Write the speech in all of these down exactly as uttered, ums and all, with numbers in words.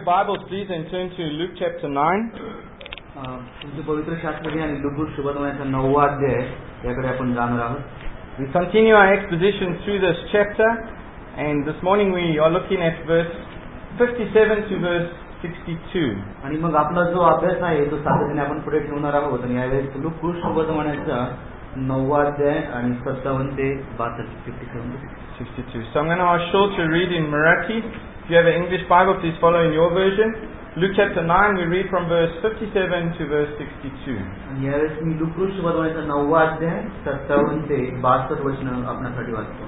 your Bibles, please, and turn to Luke chapter nine. तुमचे पवित्र शास्त्र घ्या आणि लूक शुभदमयाचा नववा अध्याय याकडे आपण जाणार आहोत. We continue our exposition through this chapter, and this morning we are looking at verse fifty-seven to verse sixty-two. आणि मग आपला जो अभ्यास आहे तो सातत्याने आपण पुढे ठेवणार आहोत आणि यावेळेस लूक शुभदमयाचा नववा अध्याय आणि सत्तावन्न ते बासष्ट sixty-two. So I'm going to ask Shaul to read in Marathi. If you have an English Bible, please follow in your version. Luke chapter nine, we read from verse fifty-seven to verse sixty-two. आणि यावेळेस मी look शुभदमयाचा नववा अध्याय सत्तावन्न ते बासष्ट वचन आपल्यासाठी वाचतो.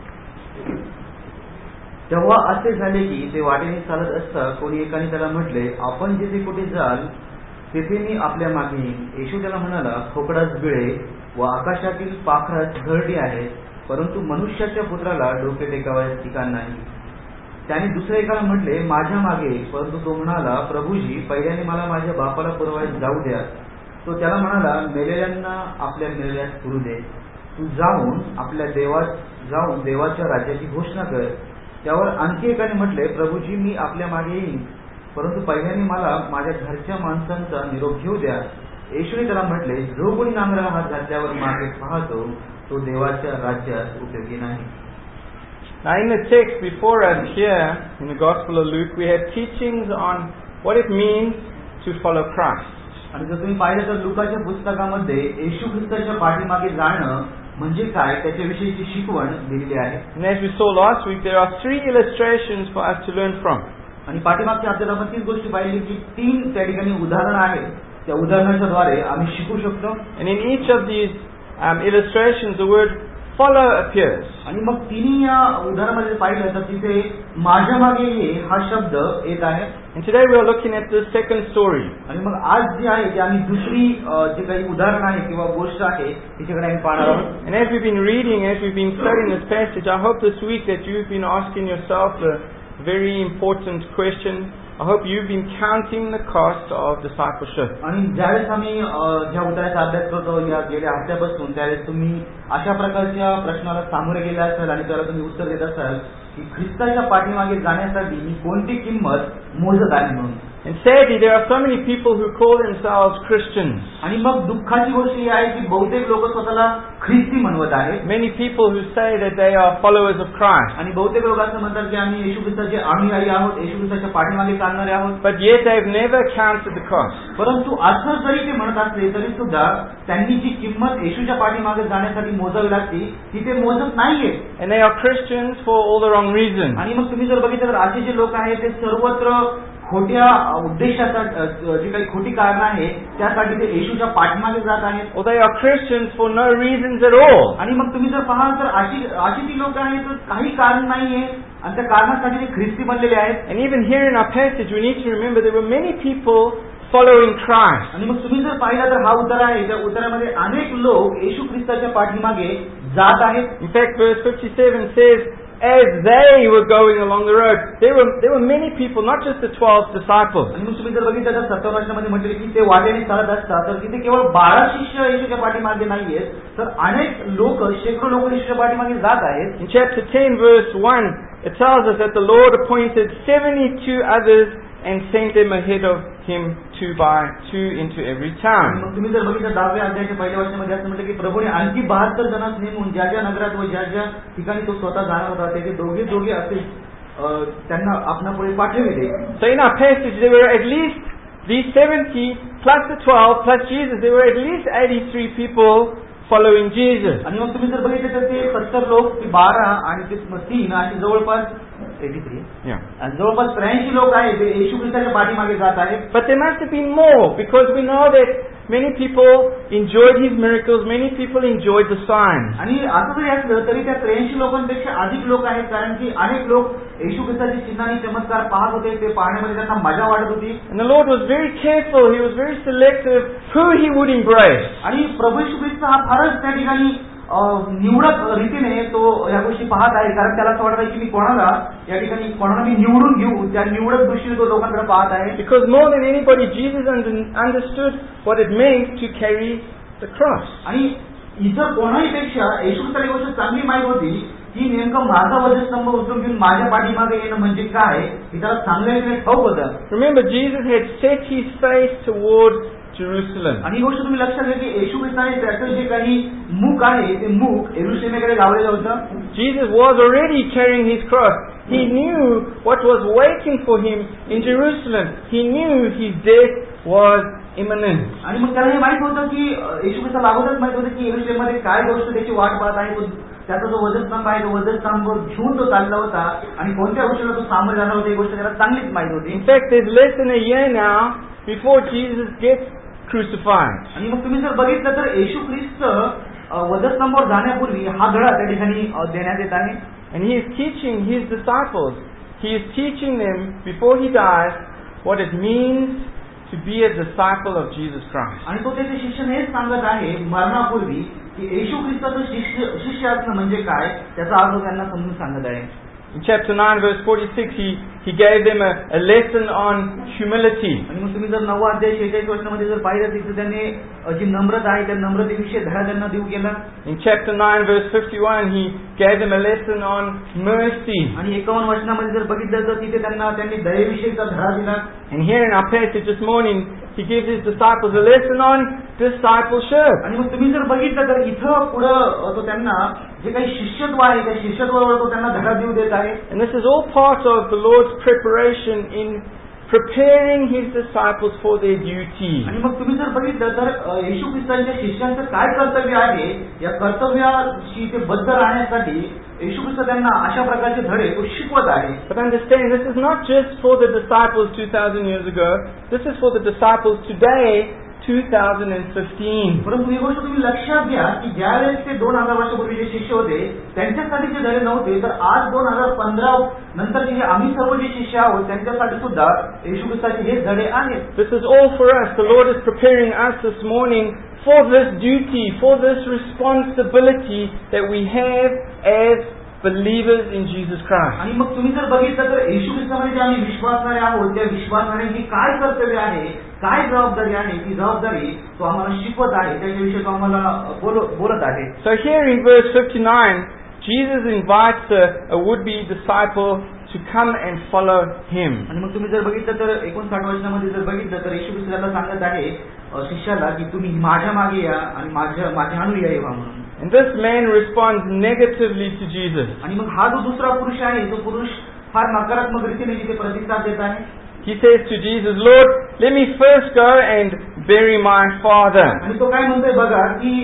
तेव्हा असे झाले की ते वाटेने चालत असता कोणी एकाने त्याला म्हटले, आपण जिथे कुठे जाल तेथे मी आपल्या मागे येईन. येशू त्याला म्हणाला, खोकडास बिळे व आकाशातील पाखरात घरटी आहेत, परंतु मनुष्याच्या पुत्राला डोके टेकावयास ठिकाण नाही. त्याने दुसऱ्या एकाला म्हटले, माझ्या मागे. परंतु तो म्हणाला, प्रभूजी, पहिल्याने मला माझ्या बापाला पुरवायला जाऊ द्या. तो त्याला म्हणाला, मेलेल्यांना आपल्या मेलेल्यास पुरू दे. तू जाऊन आपल्या देवात जाऊन देवाच्या राज्याची घोषणा कर. त्यावर आणखी एकाने म्हटले, प्रभूजी, मी आपल्या मागे येईन, परंतु पहिल्याने मला माझ्या घरच्या माणसांचा निरोप घेऊ द्या. येशूने त्याला म्हटले, जो कोणी नांगराला हात घातल्यावर मागे पाहतो तो देवाच्या राज्यात उपयोगी नाही. Now in the text before us here, in the Gospel of Luke, we have teachings on what it means to follow Christ. आणि जर तुम्ही पाहिलं तर लुकाच्या पुस्तकामध्ये येशू ख्रिस्ताच्या पाठीमागे जाणं म्हणजे काय त्याच्याविषयीची शिकवण दिलेली आहे. And as we saw last week, there are three illustrations for us to learn from. आणि पाठीमागच्या अध्यायात आपण तीच गोष्टी पाहिली की तीन त्या ठिकाणी उदाहरण आहेत. त्या उदाहरणाच्या द्वारे आम्ही शिकू शकतो. And in each of these um, illustrations, the word follow appears. आणि मग तिन्ही या उदाहरणामध्ये पाहिलं तर तिथे माझ्या मागे ये हा शब्द येत आहे. And today we are looking at the second story. आणि मग आज जी आहे ती आम्ही दुसरी जे काही उदाहरण आहे किंवा गोष्ट आहे तिच्याकडे आम्ही पाहणार आहोत. And as we've been reading, as we've been studying this passage, I hope this week that you've been asking yourself a very important question. I hope you've been counting the cost of discipleship. आणि ज्यावेळेस आम्ही ज्या उदाहरणाचा अभ्यास करतो या गेल्या हप्त्यापासून त्यावेळेस तुम्ही अशा प्रकारच्या प्रश्नाला सामोरे गेला असाल आणि त्याला तुम्ही उत्तर देत असाल की ख्रिस्ताच्या पाठीमागे जाण्यासाठी मी कोणती किंमत मोजत आहे म्हणून. And sadly, there are so many people who call themselves Christians. आणि मग दुःखाची गोष्ट ही आहे की बहुतेक लोक स्वतःला ख्रिस्ती म्हणवत आहेत. Many people who say that they are followers of Christ. आणि बहुतेक लोक असं म्हणतात की आम्ही येशू ख्रिस्ताचे अनुयायी आहोत, येशू ख्रिस्ताच्या पाठीमागे चालणारे आहोत. But yet they've never counted the cost. परंतु असं जरी ते म्हणत असले तरी सुद्धा त्यांनी जी किंमत येशूच्या पाठीमागे जाण्यासाठी मोजावी लागते ती ते मोजत नाहीये. And they are Christians for all the wrong reasons. आणि मग तुम्ही जर बघितलं तर असे जे लोक आहेत ते सर्वत्र खोट्या उद्देशासाठी जी काही खोटी कारण आहे त्यासाठी ते येशूच्या पाठीमागे जात आहेत. Or they are Christians for no reasons at all. आणि मग तुम्ही जर पाहाल तर अशी अशी ती लोक आहेत तर काही कारण नाहीये आणि त्या कारणासाठी ते ख्रिस्ती बनलेले आहेत. And even here in our passage we need to remember there were many people following Christ. आणि मग तुम्ही जर पाहिला तर हा उतारा आहे त्या उतारामध्ये अनेक लोक येशू ख्रिस्ताच्या पाठीमागे जात आहेत. In fact, verse fifty-seven says, as they were going along the road, there were there were many people, not just the twelve disciples. आणि मग तुम्ही जर बघितलं तर सत्तावन्न मध्ये म्हटले की ते वाटेने चालत असतात तर तिथे केवळ बारा शिष्य येशूच्या पाठीमागे नाहीयेत तर अनेक लोक शेकडो लोक येशूच्या पाठीमागे जात आहेत. In chapter ten verse one, it tells us that the Lord appointed seventy-two others and sent them ahead of him two by two into every town. मग तुम्ही जर बघितलं दहाव्या अध्यायाच्या पहिल्या वर्षामध्ये असं म्हटलं की प्रभूने आणखी बहात्तर जणांस नेमून ज्या ज्या नगरात व ज्या ज्या ठिकाणी तो स्वतः जाणार होता त्याचे दोघे दोघे असे त्यांना आपणापुढे पाठविले. So in our passage there were at least these seventy plus the twelve plus Jesus, there were at least eighty-three people following Jesus. आणि मग तुम्ही जर बघितलं तर ते सत्तर लोक ते बारा आणि ते तीन अशी जवळपास eighty-three Yeah. आणि जवळपास त्र्याऐंशी लोक आहेत ते येशू ख्रिस्ताच्या पाठीमागे जात आहेत. But there must have been more because we know that many people enjoyed his miracles, many people enjoyed the signs. आणि असं जरी असलं तरी त्या त्र्याऐंशी लोकांपेक्षा अधिक लोक आहेत कारण की अनेक लोक येशू ख्रिस्ताचे चिन्ह आणि चमत्कार पाहत होते ते पाहण्यामध्ये त्यांना मजा वाटत होती. And the Lord was very careful, he was very selective who he would embrace. आणि प्रभू येशू ख्रिस्त हा फारच त्या ठिकाणी निवडक रीतीने तो या गोष्टी पाहत आहे कारण त्याला असं वाटत की मी कोणाला या ठिकाणी कोणाला मी निवडून घेऊ त्या निवडक दृष्टीने तो लोकांकडे पाहत आहे. Because more than anybody Jesus understood what it meant to carry the cross. आणि इतर कोणाही पेक्षा येशू ख्रिस्ताला गोष्ट चांगली माहित होती की नेमकं माझा वधस्तंभ उचलून घेऊन माझ्या पाठीमागे येणं म्हणजे काय हे त्याला चांगल्याने ठाऊक होतं. Remember, Jesus had set his face towards Jerusalem. आणि ही गोष्ट तुम्ही लक्षात घ्या की येशू ख्रिस्ताने त्याचं जे काही मुख आहे ते मुख यरुशलेमेकडे लावलेलं होतं. Jesus was already carrying his cross. He knew what was waiting for him in Jerusalem. He knew his death was imminent. आणि मग त्याला हे माहित होतं की येशू ख्रिस्ताला अगोदरच माहित होतं की यरुशलेममध्ये काय गोष्ट त्याची वाट पाहत आहे. तो त्याचा जो वधस्तंभ आहे तो वधस्तंभ घेऊन तो चालला होता आणि कोणत्या गोष्टीला तो सामोरे जाणार होता ही गोष्ट त्याला चांगलीच माहित होती. In fact, there's less than a year now before Jesus gets crucified. आणि मग तुम्ही जर बघितलं तर येशू ख्रिस्त वधस्तंभावर जाण्यापूर्वी हा धडा त्या ठिकाणी देण्यात येत आहे. And he is teaching his disciples, he is teaching them before he dies what it means to be a disciple of Jesus Christ. आणि तो त्याचे शिष्याने हेच सांगत आहे मरणापूर्वी की येशू ख्रिस्ताचं शिष्य शिष्य असणं म्हणजे काय त्याचा अर्थ त्यांना समजून सांगत आहे. In chapter nine verse forty-six he he gave them a, a lesson on humility. आणि मग तुम्ही जर नववा अध्याय शेहेचाळीस वचनामध्ये जर पाहिलं तिथे त्यांनी जी नम्रता आहे त्या नम्रतेविषयी धडा त्यांना देऊ केला. In chapter nine verse fifty-one he gave them a lesson on mercy. आणि एकावन्न वचनामध्ये जर बघितलं तर तिथे त्यांना त्यांनी दयेविषयीचा धडा दिला. And here in our passage this morning he gives his disciples a lesson on discipleship. आणि मग तुम्ही जर बघितलं तर इथं पुढं तो त्यांना जे काही शिष्यत्व आहे त्या शिष्यत्वावर तो त्यांना धडा देऊ देत आहे. And this is all part of the Lord's preparation in preparing his disciples for their duty. आणि मग तुम्ही जर बघितलं तर येशू ख्रिस्तांच्या शिष्यांचं काय कर्तव्य आहे या कर्तव्याशी ते बद्ध राहण्यासाठी येशू ख्रिस्त त्यांना अशा प्रकारचे धडे तो शिकवत आहे. But understand, this is not just for the disciples two thousand years ago. This is for the disciples today, two thousand fifteen. परंतु ही गोष्ट तुम्ही लक्षात घ्या की ज्यावेळेस ते दोन हजार वर्षापूर्वी जे शिष्य होते त्यांच्यासाठीचे धडे नव्हते तर आज दोन हजार पंधरा नंतरचे जे आम्ही सर्व जे शिष्य आहोत त्यांच्यासाठी सुद्धा येशू ख्रिस्ताचे हेच धडे आहेत. This is all for us. The Lord is preparing us this morning for this duty, for this responsibility that we have as believers in Jesus Christ. आणि मग तुम्ही जर बघितलं तर येशू ख्रिस्तामध्ये जे आम्ही विश्वासणारे आहोत त्या विश्वासणाऱ्यांची काय कर्तव्य आहे काय जबाबदारी आहे ती जबाबदारी तो आम्हाला शिकवत आहे त्याच्याविषयी तो आम्हाला बोलत आहे. So here in verse fifty-nine Jesus invites a, a would-be disciple to come and follow him. आणि मग तुम्ही जर बघितलं तर एकोणसाठ वचनामध्ये जर बघितलं तर येशू ख्रिस्ताला सांगत आहे शिष्याला की तुम्ही माझ्या मागे या आणि माझ्या माझ्या अनुयायी व्हा म्हणून. And this man responds negatively to Jesus. आणि मग हा जो दुसरा पुरुष आहे तो पुरुष फार नकारात्मक रीतीने तिथे प्रतिसाद देत आहे. He says to Jesus, Lord, let me first go and bury my father. आणि तो काय म्हणतोय बघा की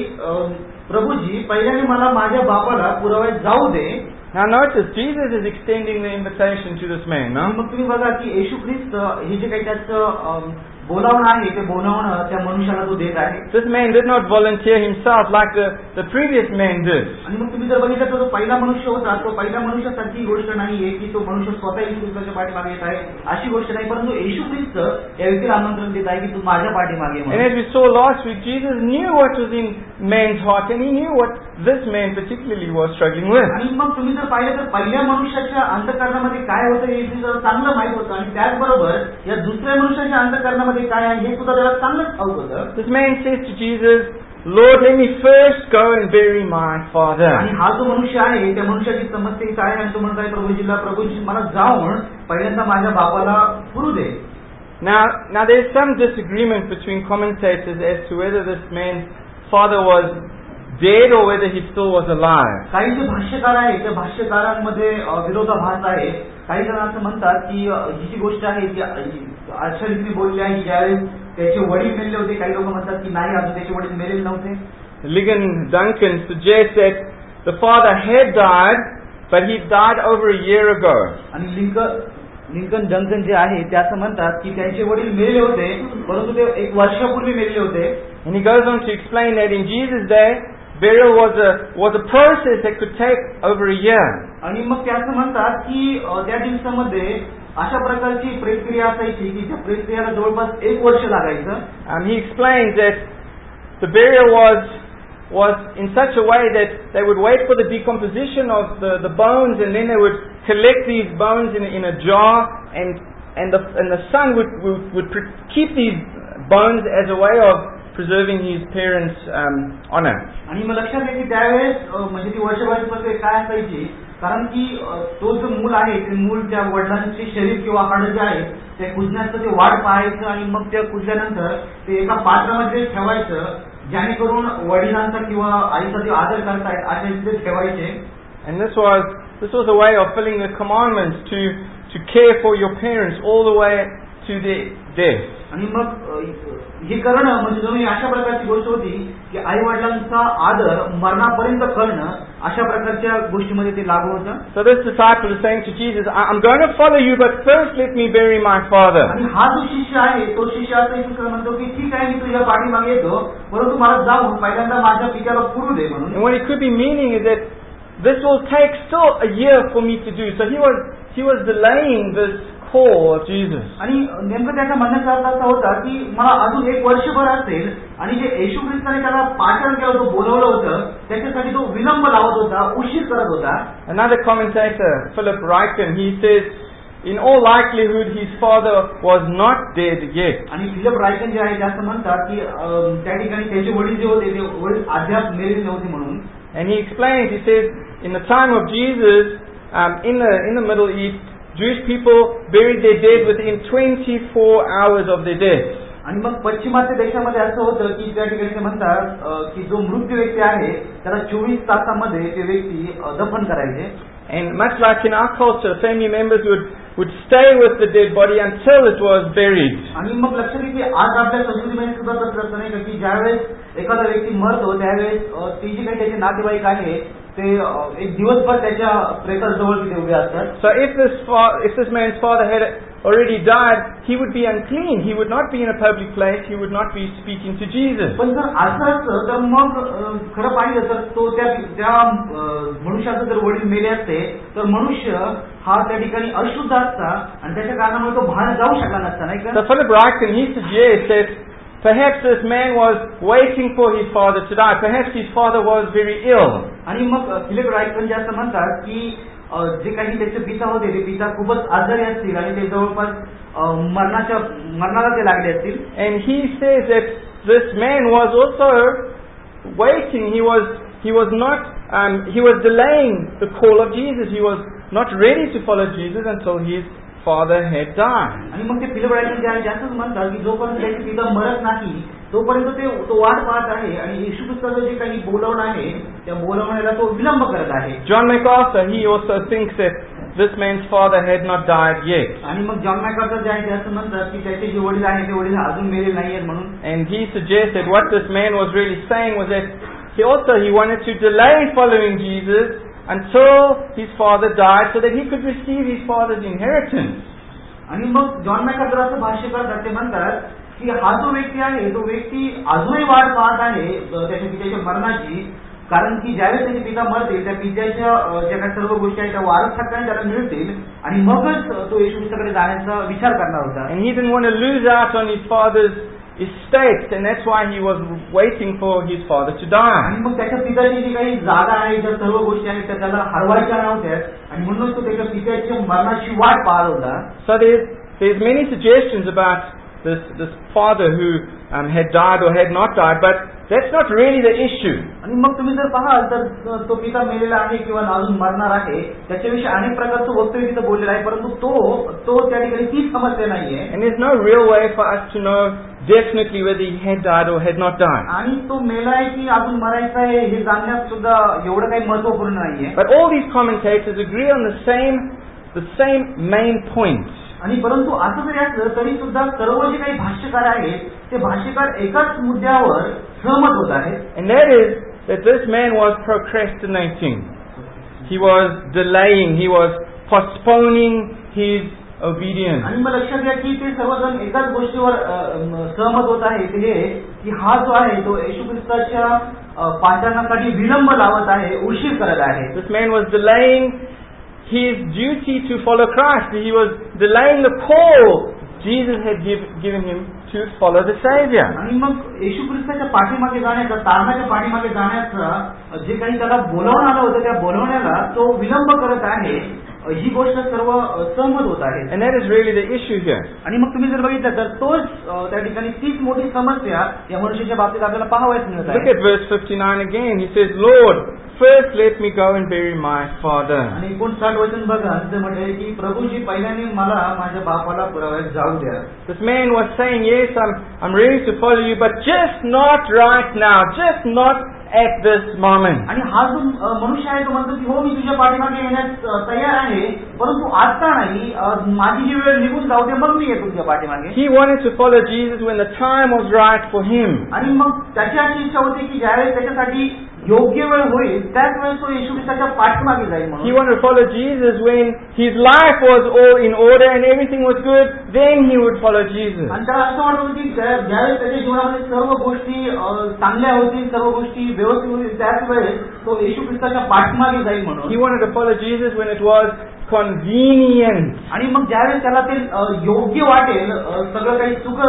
प्रभूजी पहिल्याने मला माझ्या बापाला पुराव्यात जाऊ दे. Now notice, Jesus is extending the invitation to this man, no? मग तुम्ही बघा की येशू ख्रिस्त हे जे काही त्याचं बोलावणं आहे ते बोलावणं त्या मनुष्याला तो देत आहे. This man did not volunteer himself like the, the previous man did. आणि मग तुम्ही जर बघितलं तर तो पहिला मनुष्य होता तो पहिल्या मनुष्यासारखी गोष्ट नाहीये की तो मनुष्य स्वतः येशू ख्रिस्ताच्या पाठीमागे येत आहे अशी गोष्ट नाही परंतु येशू ख्रिस्त या व्यक्तीला आमंत्रण देत आहे की तू माझ्या पाठीमागे ये. And as we saw last week, Jesus knew what was in man's heart and he knew what this man particularly was struggling with. आणि मग तुम्ही जर पाहिलं तर पहिल्या मनुष्याच्या अंतःकरणामध्ये काय होतं हे येशूला चांगलं माहित होतं आणि त्याचबरोबर या दुसऱ्या मनुष्याच्या अंतःकरणामध्ये काय आहे हे सुद्धा त्याला चांगलंच ठाऊक होतं. This man says to Jesus, Lord, let me first go and bury my father. आणि हा जो मनुष्य आहे त्या मनुष्याची समस्या काय आहे आणि तो म्हणत आहे प्रभूजीला प्रभूजी मला जाऊन पहिल्यांदा माझ्या बापाला पुरू दे. Now, now there is some disagreement between commentators as to whether this man's father was dead or whether he still was alive. काही जे भाष्यकार आहे त्या भाष्यकारांमध्ये विरोधाभास आहे. काही जण असं म्हणतात की ही जी गोष्ट आहे ती अशा रीतीने बोलली आहे की ज्यावेळेस त्याचे वडील मेले होते काही लोक म्हणतात की नाही अजून त्याचे वडील मेलेले नव्हते. Ligon Duncan suggests that the father had died but he died over a year ago. आणि लिंकन लिंकन डंकन जे आहे ते असं म्हणतात की त्यांचे वडील मेले होते परंतु ते एक वर्षापूर्वी मेले होते. And he goes on to explain that in Jesus' day burial was a was a process that could take over a year. आणि मग ते असं म्हणतात की त्या दिवसामध्ये अशा प्रकारची प्रक्रिया असायची की त्या प्रक्रियेला जवळपास एक वर्ष लागायचं. And he explains that the burial was was in such a way that they would wait for the decomposition of the the bones and then they would collect these bones in in a jar and and the and the sun would would, would keep these bones as a way of preserving his parents' um, honor. आणि मग लक्षात घ्या की त्यावेळेस म्हणजे ती वर्षभराची प्रक्रिया काय असायची, कारण की तो जो मूल आहे ते मूल त्या वडिलांचे शरीर किंवा हाडं जे आहे ते कुजण्याचं ते वाट पाहायचं आणि मग त्या कुजल्यानंतर ते एका पात्रामध्ये ठेवायचं, जेणेकरून वडिलांचा किंवा आईचा जो आदर करतायत अशा तिथे ठेवायचे. And this was this was a way of fulfilling the commandments to to care for your parents all the way to their death. आणि मग हे करणं म्हणजे जणू अशा प्रकारची गोष्ट होती की आई वडिलांचा आदर मरणापर्यंत करणं अशा प्रकारच्या गोष्टीमध्ये ते लागू होतं. So this disciple is saying to Jesus, I'm going to follow you, but first let me bury my father. आणि हा जो शिष्य आहे तो शिष्य असं येशूला म्हणतो की ठीक आहे मी तुझ्या पाठीमागे येतो, परंतु मला जाऊन पहिल्यांदा माझ्या पित्याला पुरू दे म्हणून. And what it could be meaning is that this will take still a year for me to do. So he was he was delaying this call of Jesus. आणि नेमकं त्याचा म्हणण्याचा अर्थ असा होता की मला अजून एक वर्षभर असेल आणि जे येशू ख्रिस्ताने त्याला पाचारण केलं होतं, बोलवलं होतं, त्याच्यासाठी तो विलंब लावत होता, उशीर करत होता. Another commentator, Philip Ryken, he says, in all likelihood his father was not dead yet. आणि फिलिप रायकन जे आहे जास्त म्हणतात की त्या ठिकाणी त्याचे वडील जे होते ते वडील अद्याप मेलेले नव्हते म्हणून. And he explains, he says, in the time of Jesus, um, in the in the Middle East, Jewish people buried their dead within twenty-four hours of their death. आणि मग पश्चिमात्य देशामध्ये असं होतं की त्या ठिकाणी ते म्हणतात की जो मृत्यू व्यक्ती आहे त्याला चोवीस तासामध्ये ते व्यक्ती दफन करायचे. And much like in our culture, family members would would stay with the dead body until it was buried. आणि मग लक्षात घ्या की आज आपल्या संस्कृतीमध्ये सुद्धा तसं असतं नाही का की ज्यावेळेस एखादा व्यक्ती मरतो त्यावेळेस ती जी काही त्याचे नातेवाईक आहे ते एक दिवसभर त्याच्या प्रेताजवळ तिथे उभे असतात. So if this if this man's father had already died, he would be unclean. He would not be in a public place. He would not be speaking to Jesus. पण जर असं असतं तर मग खरं पाहिलं तर तो त्या त्या मनुष्याचं जर वडील मेले असते तर मनुष्य हा त्या ठिकाणी अशुद्ध असता आणि त्याच्या कारणामुळे तो बाहेर जाऊ शकला नसता नाही का. So Philip Ryken, he suggests that perhaps this man was waiting for his father to die. Perhaps his father was very ill. आणि मग फिलिप रायकन जे असं म्हणतात की जे काही त्याचे पिता होते ते पिता खूपच आजारी असतील आणि ते जवळपास मरणाच्या मरणाला ते लागले असतील. And he says that this man was also waiting. He was he was not um, he was delaying the call of Jesus. He was not ready to follow Jesus until his father had died. आणि मग ते Philip रायकन जे आहे जास्तच म्हणतात की जोपर्यंत त्याचे पिता मरत नाही तोपर्यंत ते तो वाट पाहत आहे आणि येशू ख्रिस्ताचं जे काही बोलवणं आहे त्या बोलवण्याला तो विलंब करत आहे. John MacArthur, he also thinks that this man's father had not died yet. आणि मग जॉन मॅकआर्थर जे आहे ते असं म्हणतात की त्याचे जे वडील आहेत ते वडील अजून मेलेले नाहीयेत म्हणून. And he suggested what this man was really saying was that he also he wanted to delay following Jesus until his father died so that he could receive his father's inheritance. आणि मग John MacArthur असं भाष्य करतात ते म्हणतात की हा जो व्यक्ती आहे तो व्यक्ती अजूनही वाट पाहत आहे त्याच्या पित्याच्या मरणाची, कारण की ज्यावेळेस त्याचे पिता मरतील त्या पित्याच्या ज्या काही सर्व गोष्टी आहेत त्या वारस हक्काने त्याला मिळतील आणि मगच तो येशू ख्रिस्ताकडे जाण्याचा विचार करणार होता. And he didn't want to lose out on his father's estate, and that's why he was waiting for his father to die. आणि मग त्याच्या पित्याची जी काही जागा आहे ज्या सर्व गोष्टी आहेत त्या त्याला हरवायच्या नव्हत्या आणि म्हणूनच तो त्याच्या पित्याच्या मरणाची वाट पाहत होता. So there's there's many suggestions about this this father who um, had died or had not died, but that's not really the issue. आणि मग तुम्ही जर पाहाल तर तो पिता मेलेला आहे किंवा अजून मरणार आहे त्याच्याविषयी अनेक प्रकारचं वक्तव्य तिथं बोललेलं आहे, परंतु तो तो त्या ठिकाणी तीच समस्या नाहीये. And there's no real way for us to know definitely whether he had died or had not died. आणि तो मेलाय की अजून मरायचा आहे हे जाणण्यात सुद्धा एवढं काही महत्त्वपूर्ण नाहीये. But all these commentators agree on the same the same main points. आणि परंतु असं जरी असलं तरी सुद्धा सर्व जे काही भाष्यकार आहेत ते भाष्यकार एकाच मुद्द्यावर सहमत होत आहेत. And that is that this man was procrastinating. He was delaying. He was postponing his obedience. आणि मग लक्षात घ्या की ते सर्वजण एकाच गोष्टीवर सहमत होत आहेत ते हे की हा जो आहे तो येशू ख्रिस्ताच्या पाचारणासाठी विलंब लावत आहे, उशीर करत आहे. This man was delaying his duty to follow Christ. He was delaying the call Jesus had give, given him to follow the Savior. आणि मग येशू ख्रिस्ताच्या पाठीमागे जाण्याचा, तारणाच्या पाठीमागे जाण्याचा जे काही त्याला बोलावून आलं होतं त्या बोलवण्याला तो विलंब करत आहे, ही गोष्ट सर्व सहमत होत आहेत. And that is really the issue here. आणि मग तुम्ही जर बघितलं तर तोच त्या ठिकाणी तीच मोठी समस्या या मनुष्याच्या बाबतीत आपल्याला पाहावयास मिळत Look आहे. at verse fifty-nine again. He says, Lord, first let me go and bury my father. आणि एकोणसाठ वचन बघा, ते म्हटले की प्रभूजी पहिल्याने मला माझ्या बापाला पुराव्यात जाऊ द्या. This man was saying, yes, I'm, I'm ready to follow you, but just not right now, just not at this moment. आणि हा जो मनुष्य आहे तो म्हणतो की हो मी तुझ्या पाठीमागे येण्यास तयार आहे, परंतु आता नाही, माझी जी वेळ निघून जाऊ दे मग मी येतो तुझ्या पाठीमागे. He wanted to follow Jesus when the time was right for him. आणि मग त्याची अशी इच्छा होती की ज्यावेळेस त्याच्यासाठी योग्य वेळ होईल त्याच वेळेस तो येशू ख्रिस्ताच्या पाठीमागे जाईल म्हणून. He wanted to follow Jesus when his life was all in order and everything was good, then he would follow Jesus. आणि त्याला असं वाटत होतं की ज्यावेळेस त्याच्या जीवनामध्ये सर्व गोष्टी चांगल्या होतील, सर्व गोष्टी व्यवस्थित होतील, त्याच वेळेस तो येशू ख्रिस्ताच्या पाठीमागे जाईल म्हणून. He wanted to follow Jesus when it was convenient. आणि मग ज्यावेळेस त्याला ते योग्य वाटेल, सगळं काही सुख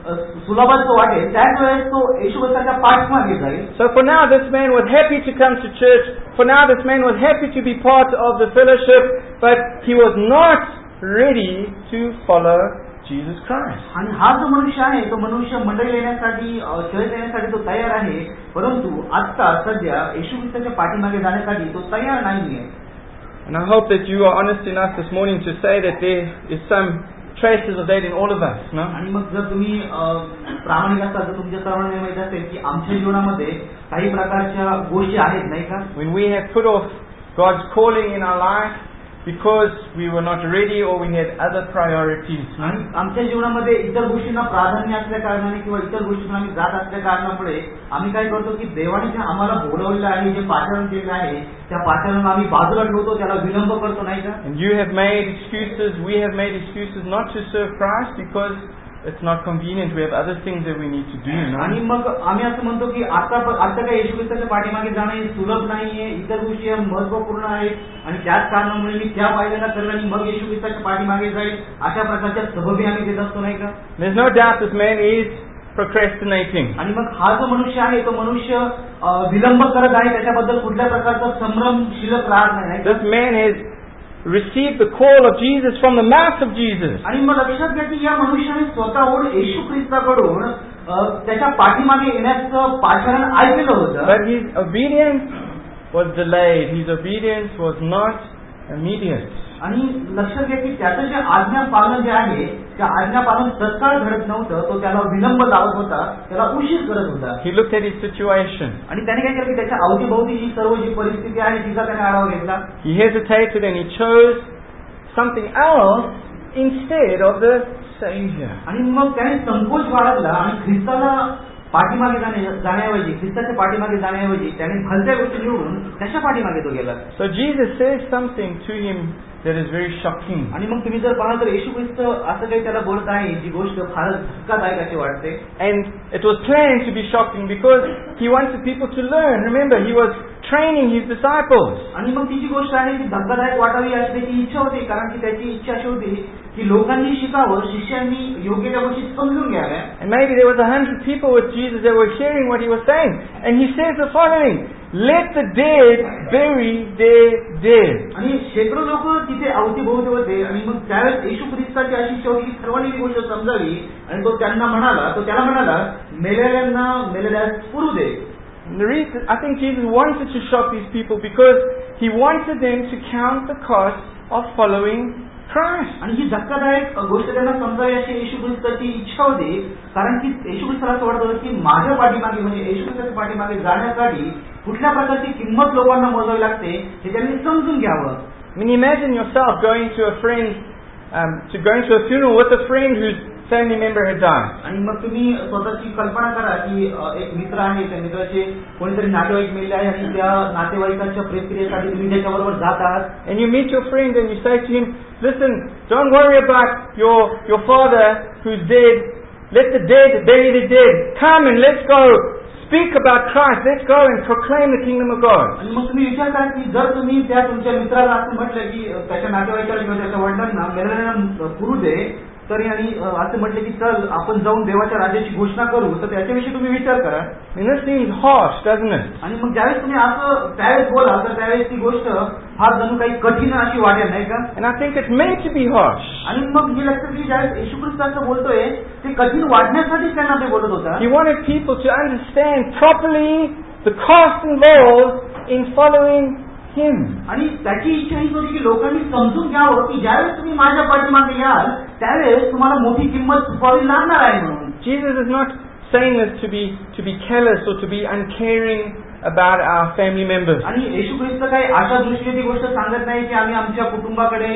सुलभाचं वाटेल, त्याच वेळेस तो येशू ख्रिस्ताच्या पाठीमागे जाईल. So for now this man was happy to come to church. For now this man was happy to be part of the fellowship, but he was not ready to follow Jesus Christ. आणि हा जो मनुष्य आहे तो मनुष्य मंडळी येण्यासाठी, church येण्यासाठी तो तयार आहे, परंतु आता सध्या येशू ख्रिस्ताच्या पाठीमागे जाण्यासाठी तो तयार नाहीये. And I hope that you are honest enough this morning to say that there is some traces of that in all of us, no? आणि मग जर तुम्ही प्रामाणिक असाल तर तुमच्या सर्वांना माहित असेल की आमच्या जीवनामध्ये काही प्रकारच्या गोष्टी आहेत, नाही का? When we have put off God's calling in our life because we were not ready or we had other priorities. आणि आमच्या जीवनामध्ये इतर गोष्टींना प्राधान्य असल्या कारणाने किंवा इतर गोष्टींना आम्ही जात असल्या कारणामुळे आम्ही काय करतो की देवाने जे आम्हाला बोलवलेलं आहे, जे पाचारण केलेलं आहे, त्या पाचाराला आम्ही बाजूला ठेवतो, त्याला विलंब करतो, नाही का? And you have made excuses, we have made excuses not to serve Christ because it's not convenient. We have other things that we need to do, no? आणि मग आम्ही असं म्हणतो की आता आता काय येशू ख्रिस्ताच्या पाठीमागे जाणे सुलभ नाहीये, इतर गोष्टी महत्वपूर्ण आहेत आणि त्याच कारणामुळे मी त्या पायऱ्यांना करेल आणि मग येशू ख्रिस्ताच्या पाठीमागे जाईल, अशा प्रकारच्या सबबी आम्ही देत असतो, नाही का? There's no doubt this man is procrastinating. आणि मग हा जो मनुष्य आहे तो मनुष्य विलंब करत आहे, त्याच्याबद्दल कुठल्या प्रकारचा संभ्रम शिल्लक राहत नाही. This man has received the call of Jesus from the mouth of Jesus. आणि मग लक्षात घ्या की या मनुष्याने स्वतःहून येशू ख्रिस्ताकडून त्याच्या पाठीमागे येण्याचं पाचारण ऐकलं होतं. But his obedience was delayed. His obedience was not immediate. आणि लक्षात घ्या की त्याचं जे आज्ञा पालन जे आहे त्या आज्ञा पालन तत्काळ घडत नव्हतं, तो त्याला विलंब लावत होता, त्याला उशीर करत होता. He looked at his situation. आणि त्याने काय केलं की त्याच्या अवतीभोवती जी सर्व जी परिस्थिती आहे तिचा त्याने आढावा घेतला. He hesitated and he chose something else instead of the Savior. आणि मग त्याने संकोच बाळगला आणि ख्रिस्ताला पाठीमागे जाण्याऐवजी, ख्रिस्ताच्या पाठीमागे जाण्याऐवजी त्याने भलत्या गोष्टी निवडून त्याच्या पाठीमागे तो गेला. So Jesus says something to him that is very shocking. आणि मग तुम्ही जर पाहिलं तर येशू ख्रिस्त असं काही त्याला बोलत आहे जी गोष्ट फारच धक्कादायक अशी वाटते. And it was planned to be shocking because he wanted people to learn. Remember, he was training his disciples. आणि मग ती जी गोष्ट आहे ती धक्कादायक वाटावी अशी त्याची इच्छा होती, कारण की त्याची इच्छा अशी होती की लोकांनी शिकावं, शिष्यांनी योग्य त्या गोष्टी समजून घ्याव्या. And maybe there was a hundred people with Jesus that were hearing what he was saying. And he says the following, let the dead bury their dead. आणि शेकडो लोक तिथे अवतीभोवती होते आणि मग त्यावेळेस येशू ख्रिस्ताची अशी इच्छा होती की सर्वांनी ही गोष्ट समजावी आणि तो त्यांना म्हणाला, तो त्याला म्हणाला मेलेल्यांना मेलेल्यास पुरू दे. And the reason, I think Jesus wanted to shock these people because he wanted them to count the cost of following Christ. आणि ही धक्कादायक गोष्ट त्यांना समजावी अशी येशू ख्रिस्ताची इच्छा होती, कारण की येशू ख्रिस्ताला असं वाटत होतं की माझ्या पाठीमागे म्हणजे येशू ख्रिस्ताच्या पाठीमागे जाण्यासाठी कुठल्या प्रकारची किंमत लोकांना मोजावी लागते हे त्यांनी समजून घ्यावं. I mean, imagine yourself going to a friend, um, to going to a funeral with a friend whose family member had died. आणि मग तुम्ही स्वतःची कल्पना करा की एक मित्र आहे, त्या मित्राचे कोणीतरी नातेवाईक मेले आहे आणि त्या नातेवाईकाच्या प्रेतक्रियेसाठी तुम्ही त्याच्याबरोबर जात आहात. And you meet your friend and you say to him, listen, don't worry about your your father who's dead. Let the dead bury the dead. Come and let's go speak about Christ. Let's go and proclaim the kingdom of God. आणि मग तुम्ही विचार करा की जर तुम्ही त्या तुमच्या मित्राला असं म्हटलं की त्याच्या नातेवाईकाला किंवा त्याच्या वडिलांना मेलेल्यांना पुरू दे तर यांनी असं म्हटलं की चल आपण जाऊन देवाच्या राज्याची घोषणा करू. तर त्याच्याविषयी तुम्ही विचार करा. I mean, this seems harsh, doesn't it? आणि मग ज्यावेळेस तुम्ही असं त्यावेळेस बोला तर त्यावेळेस ती गोष्ट फार जणू काही कठीण अशी वाटेल, नाही का? And I think it's meant to be harsh. आणि मग हे लक्षात की ज्यावेळेस येशू ख्रिस्त असं बोलतोय ते कठीण वाटण्यासाठीच त्यांना ते बोलत होता. He wanted people to understand properly the cost involved in following Him. आणि त्याची इच्छा ही होती की लोकांनी समजून घ्यावं की ज्यावेळेस तुम्ही माझ्या पाठीमागे याल त्यावेळेस तुम्हाला मोठी किंमत चुकवावी लागणार आहे म्हणून. Jesus is not saying this to be to be careless or to be uncaring about our family members. आणि येशू ख्रिस्त काही अशा दृष्टीने ती गोष्ट सांगत नाही की आम्ही आमच्या कुटुंबाकडे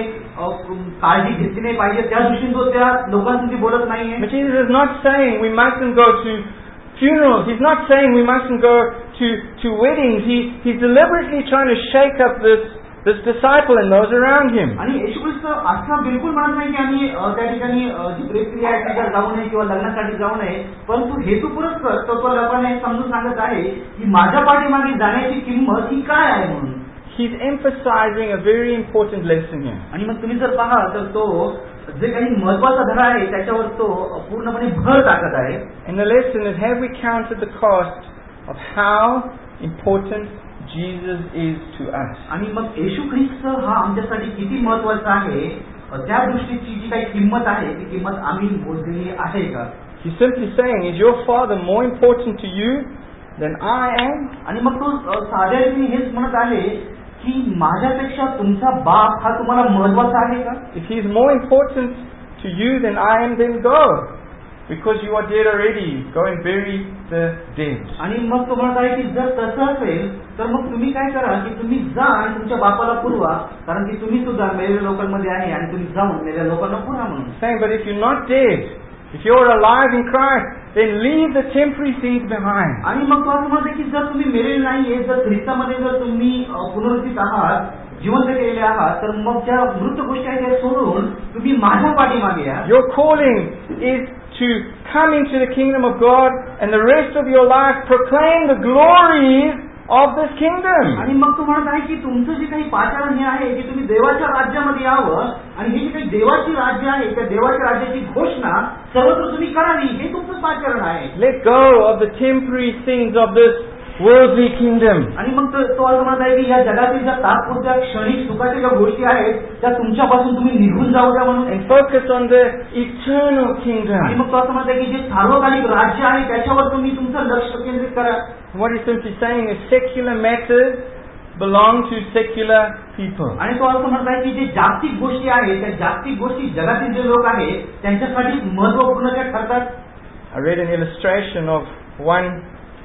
काळजी घेतली नाही पाहिजे त्या दृष्टीने तो त्या लोकांसाठी बोलत नाहीये. But Jesus is not saying we mustn't go to funerals. He's not saying we mustn't go to to weddings. He he's deliberately trying to shake up this this disciple and those around him. आणि येशू ख्रिस्त असं बिलकुल म्हणत नाही की आम्ही त्या ठिकाणी जी प्रेक्रिया आहे तिथे जाऊ नये किंवा लग्नासाठी जाऊ नये, परंतु हेतुपुरस्सर तो तो लोकांना हे समजून सांगत आहे की माझ्या पाठीमागे जाण्याची किंमत ही काय आहे म्हणून. He's emphasizing a very important lesson here. आणि मग तुम्ही जर पहा तर तो जे काही महत्त्वाचा धडा आहे त्याच्यावर तो पूर्णपणे भर टाकत आहे. And the lesson is, have we counted the cost of how important Jesus is to us? आणि मग येशू ख्रिस्त हा आमच्यासाठी किती महत्त्वाचा आहे त्या दृष्टीची जी काही किंमत आहे ती किंमत आम्ही मोजलेली आहे का? He's simply saying, is your father more important to you than I am? आणि मग तो साध्या रीतीने हेच म्हणत आहे की माझ्यापेक्षा तुमचा बाप हा तुम्हाला महत्त्वाचा आहे का? If he's more important to you than I am, then go. Because you are dead already, go and bury the dead. आणि मग तो म्हणत आहे की जर तसं असेल तर मग तुम्ही काय करा की तुम्ही जा आणि तुमच्या बापाला पुरवा, कारण की तुम्ही सुद्धा मेलेल्या लोकांमध्ये आहे आणि तुम्ही जाऊन मेलेल्या लोकांना पुरा म्हणून. Saying, but if you're not dead, if you're alive in Christ, then leave the temporary things behind. आणि मग तो असं म्हणते की जर तुम्ही मेलेले नाहीये, जर ख्रिस्तामध्ये जर तुम्ही पुनरुत्थित आहात, जिवंत केलेले आहात, तर मग ज्या मृत गोष्टी आहेत त्या सोडून तुम्ही माझ्या पाठीमागे या. Your calling is to come into the kingdom of God and the rest of your life proclaim the glories of this kingdom. आणि मग तो म्हणत आहे की तुमचं जे काही पाचारण हे आहे की तुम्ही देवाच्या राज्यामध्ये यावं आणि हे जे काही देवाची राज्य आहे त्या देवाच्या राज्याची घोषणा सर्वत्र तुम्ही करावी, हे तुमचं पाचारण आहे. Let go of the temporary things of this worldly kingdom. आणि मग तो असं म्हणत आहे की या जगातील ज्या तात्पुरत्या क्षणिक सुखाच्या ज्या गोष्टी आहेत त्या तुमच्यापासून तुम्ही निघून जाऊ द्या म्हणून. And focus on the eternal kingdom. आणि मग तो असं म्हणत आहे की जे सार्वकालिक राज्य आहे त्याच्यावर तुम्ही तुमचं लक्ष केंद्रित करा. What he's simply saying is secular matters belong to secular people. आणि तो असं म्हणत आहे की जे जागतिक गोष्टी आहेत त्या जागतिक गोष्टी जगातील जे लोक आहेत त्यांच्यासाठी महत्त्वपूर्ण त्या ठरतात. I read an illustration of one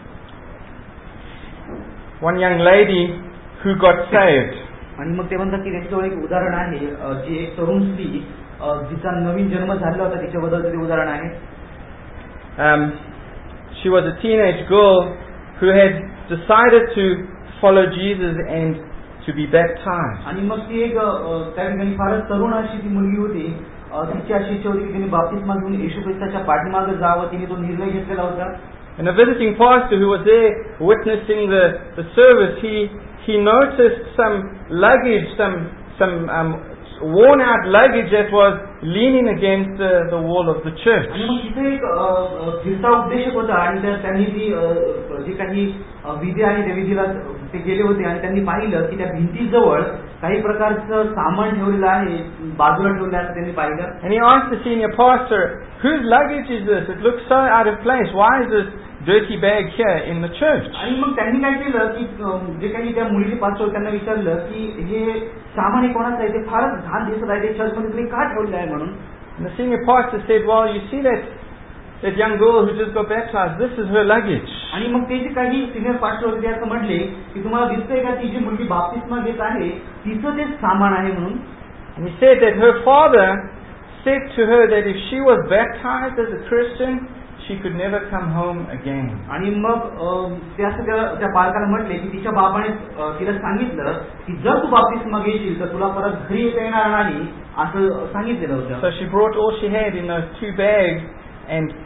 one young lady who got saved. आणि मग ते म्हणतात की त्याच्याजवळ एक उदाहरण आहे, जी एक तरुण स्त्री जिचा नवीन जन्म झाला होता तिच्याबद्दल ते उदाहरण आहे. Um, she was a teenage girl who had decided to follow Jesus and to be baptized. आणि मग ती एक त्या ठिकाणी फारच तरुण अशी ती मुलगी होती, तिची अशी इच्छा होती की तिने बाप्तिस्मा घेऊन येशू ख्रिस्ताच्या पाठीमागे जावं, तिने तो निर्णय घेतलेला होता. And a visiting pastor who was there witnessing the, the service, he he noticed some luggage, some some um, worn out luggage that was leaning against uh, the wall of the church. आणि मग तिथे एक फिरता उपदेशक होता आणि त्यांनी ती जी काही विधी आहे त्या विधीला ते गेले होते आणि त्यांनी पाहिलं की त्या भिंतीजवळ काही प्रकारचं सामान ठेवलेलं आहे, बाजूला ठेवलेलं आहे त्यांनी पाहिलं. And he asked the senior pastor, whose luggage is this? It looks so out of place. Why is this dirty bag here in the church? आणि मग त्यांनी काय केलं की जे काही त्या मुलीचे पास्टर त्यांना विचारलं की हे सामान हे कोणाचं आहे, ते फारच घाण दिसत आहे, ते चर्चमध्ये तुम्ही का ठेवलेलं आहे म्हणून. And the senior pastor said, well, you see that that young girl who just got baptized, this is her luggage. आणि मग ते जे काही सिनियर पास्टर होते असं म्हटले की तुम्हाला दिसतंय का ती जी मुलगी बाप्तिस्मा घेत आहे तिचं ते सामान आहे म्हणून. And he said that her father said to her that if she was baptized as a Christian, she could never come home again. आणि मग ते असं त्या बालकाला म्हटले की तिच्या बाबाने तिला सांगितलं की जर तू बाप्तिस्मा घेशील तर तुला परत घरी येता येणार नाही असं सांगितलेलं होतं. So she brought all she had in those two bags and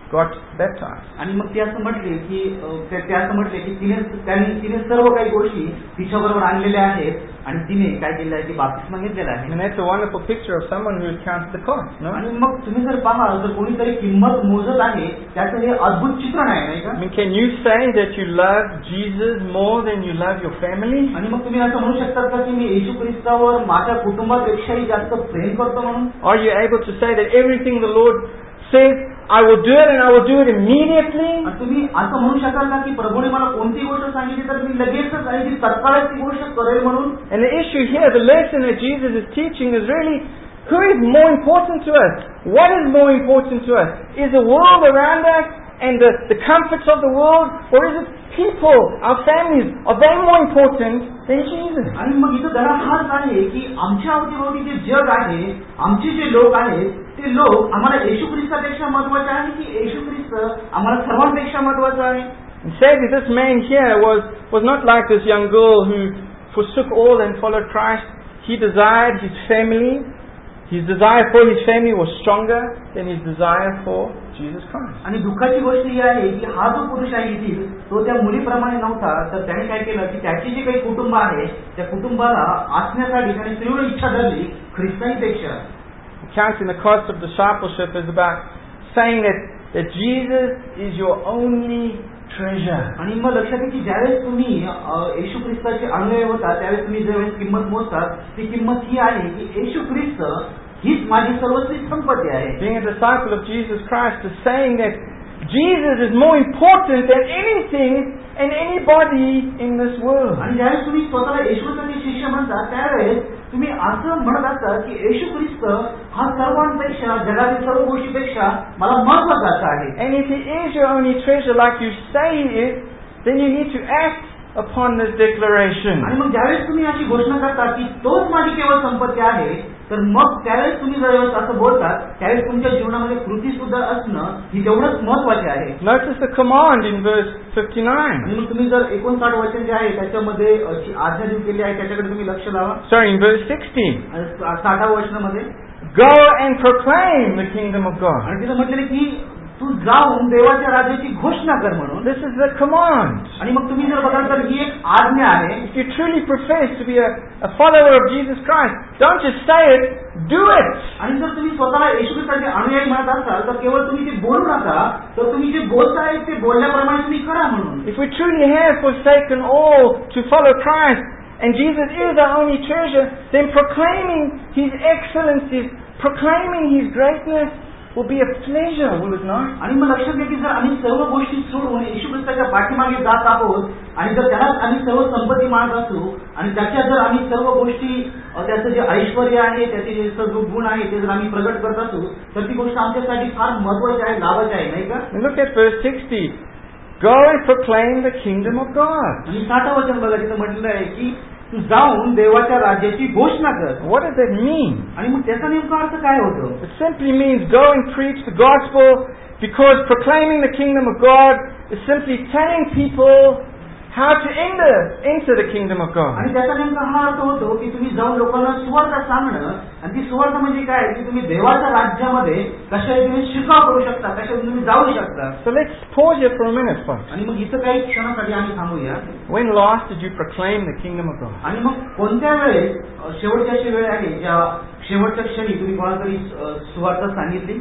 got baptized. आणि मग ती असं म्हटले की ते असं म्हटले की तिने त्यांनी तिने सर्व काही गोष्टी तिच्याबरोबर आणलेल्या आहेत आणि तिने काय केलं आहे की बाप्तिस्मा घेतलेला आहे. And that's a wonderful picture of someone who has counted the cost, no? आणि मग तुम्ही जर पाहाल तर कोणीतरी किंमत मोजत आहे त्याचं हे अद्भुत चित्रण आहे, नाही का? I mean, can you say that you love Jesus more than you love your family? आणि मग तुम्ही असं म्हणू शकता का की मी येशू ख्रिस्तावर माझ्या कुटुंबापेक्षाही जास्त प्रेम करतो म्हणून? Are you able to say that everything the Lord says, I will do it and I will do it immediately? तुम्ही असं म्हणू शकाल का की प्रभूने मला कोणती गोष्ट सांगितली तर मी लगेचच आणि ती तत्काळच ती गोष्ट करेल म्हणून? And the issue here, the lesson that Jesus is teaching is really, who is more important to us? What is more important to us? Is the world around us and the, the comforts of the world, or is it people, our families, are they more important than Jesus? आणि मग इथं धडा हाच आहे की आमच्या अवतीभोवती जे जग आहे, आमचे जे लोक आहेत, ते लोक आम्हाला येशू ख्रिस्तापेक्षा महत्त्वाचे आहे की येशू ख्रिस्त आम्हाला सर्वांपेक्षा महत्त्वाचा आहे? And sadly, this man here was, was not like this young girl who forsook all and followed Christ. He desired his family. His desire for his family was stronger than his desire for Jesus Christ. आणि दुःखाची गोष्ट ही आहे की हा जो पुरुष आहे इथे तो त्या मुलीप्रमाणे नव्हता, तर त्याने काय केलं की त्याची जे काही कुटुंब आहे त्या कुटुंबाला असण्यासाठी त्याने तीव्र इच्छा धरली ख्रिस्तांपेक्षा. Counting the cost of discipleship is about saying that, that Jesus is your only treasure. आणि मग लक्षात घ्या की ज्यावेळेस तुम्ही येशू ख्रिस्ताचे अनुयायी होता त्यावेळेस तुम्ही ज्यावेळेस किंमत मोजतात ती किंमत ही आहे की येशू ख्रिस्त हीच माझी सर्वस्वी संपत्ती आहे. Being a disciple of Jesus Christ is saying that Jesus is more important than anything and anybody in this world. आणि ज्यावेळेस तुम्ही स्वतःला येशू ख्रिस्ताचे शिष्य म्हणता त्यावेळेस तुम्ही असं म्हणत असता की येशू ख्रिस्त हा सर्वांपेक्षा जगातील सर्व गोष्टीपेक्षा मला महत्त्वाचा आहे. And if he is your only treasure like you say he is, then you need to act upon this declaration. आणि मग ज्यावेळेस तुम्ही अशी घोषणा करता की तोच माझी केवळ संपत्ती आहे, तर मग त्यावेळेस तुम्ही जर असं बोलतात त्यावेळेस तुमच्या जीवनामध्ये कृती सुद्धा असणं ही तेवढंच महत्त्वाचे आहे. Notice the command in verse fifty-nine. आणि मग तुम्ही जर एकोणसाठ वचन जे आहे त्याच्यामध्ये जी आज्ञा दिली गेली आहे त्याच्याकडे तुम्ही लक्ष लावा. Sorry, in verse sixty. साठाव्या वचनामध्ये Go and proclaim the kingdom of God. आणि तिथं म्हटलेलं की तू जाऊन देवाच्या राज्याची घोषणा कर म्हणून. This is the command. आणि मग तुम्ही जर बघाल तर ही एक आज्ञा आहे. If you truly profess to be a, a follower of Jesus Christ, don't just say it, do it. आणि जर तुम्ही स्वतःला येशू ख्रिस्ताचे अनुयायी म्हणत असाल तर केवळ तुम्ही ते बोलू नका, तर तुम्ही जे बोलताय ते बोलल्याप्रमाणे तुम्ही करा म्हणून. If we truly have forsaken all to follow Christ, and Jesus is our only treasure, then proclaiming His excellencies, proclaiming His greatness will be a pleasure, will it not? आणि मग लक्षात घ्या की जर आम्ही सर्व गोष्टी सोडून येशू ख्रिस्ताच्या पाठीमागे जात आहोत आणि जर त्यालाच आम्ही सर्व संपत्ती मानत असू आणि त्याच्यात जर आम्ही सर्व गोष्टी त्याचं जे ऐश्वर्य आहे त्याचे जे सर्व गुण आहे ते जर आम्ही प्रगट करत असू तर ती गोष्ट आमच्यासाठी फार महत्त्वाची आहे, लाभाची आहे, नाही का? Look at verse sixty. Go and proclaim the kingdom of God. आणि साठं वचन बघा तिथं म्हटलेलं आहे की तू जाऊन देवाच्या राज्याची घोषणा कर. What does that mean? आणि मग त्याचा नेमका अर्थ काय होतो? It simply means go and preach the gospel, because proclaiming the kingdom of God is simply telling people how to enter into the kingdom of God. आणि त्याचा नेमका हा अर्थ होतो की तुम्ही जाऊन लोकांना सुवार्ता सांगणं, आणि ती सुवार्ता म्हणजे काय की तुम्ही देवाच्या राज्यामध्ये कशा रीतीने शिकाव करू शकता, कशा तुम्ही जाऊ शकता. So let's pause here for a minute, folks. आणि मग इथं काही क्षणासाठी आम्ही थांबूया. When last did you proclaim the kingdom of God? आणि मग कोणत्या वेळेस शेवटची अशी वेळ आहे ज्या शेवटच्या क्षणी तुम्ही कोणाला तरी सुवार्ता सांगितली?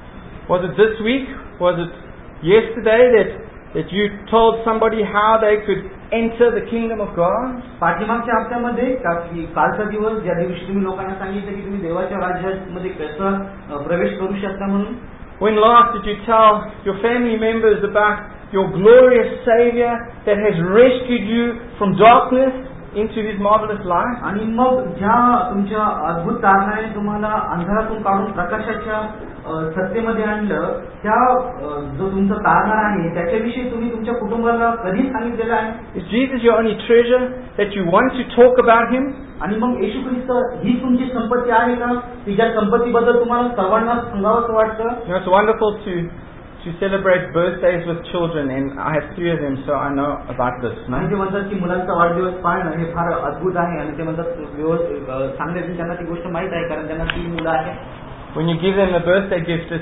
Was it this week? Was it yesterday that that you told somebody how they could enter the kingdom of God? पाठीमागच्या हप्त्यामध्ये कालचा दिवस ज्या दिवशी तुम्ही लोकांना सांगितलं की तुम्ही देवाच्या राज्यामध्ये कसं प्रवेश करू शकता म्हणून? When last did you tell your family members about your glorious Savior that has rescued you from darkness into His marvelous light? आणि मग ज्या तुमच्या अद्भुत तारणाने तुम्हाला अंधारातून काढून प्रकाशाच्या सत्तेमध्ये आणलं, त्या जो तुमचा तारणार आहे त्याच्याविषयी तुम्ही तुमच्या कुटुंबाला कधी सांगितलेलं आहे? Is Jesus your only treasure that you want to talk about Him? आणि मग येशू ख्रिस्त ही तुमची संपत्ती आहे का की ज्या संपत्तीबद्दल तुम्हाला सर्वांना सांगावंसं वाटतं? You know, it's wonderful to to celebrate birthdays with children, and I have three of them, so I know about this. आणि ते म्हणतात की मुलांचा वाढदिवस पाळणं हे फार अद्भुत आहे, आणि ते म्हणतात सांगण्याची त्यांना ती गोष्ट माहित आहे कारण त्यांना तीन मुलं आहेत. When you give them a birthday gift, it's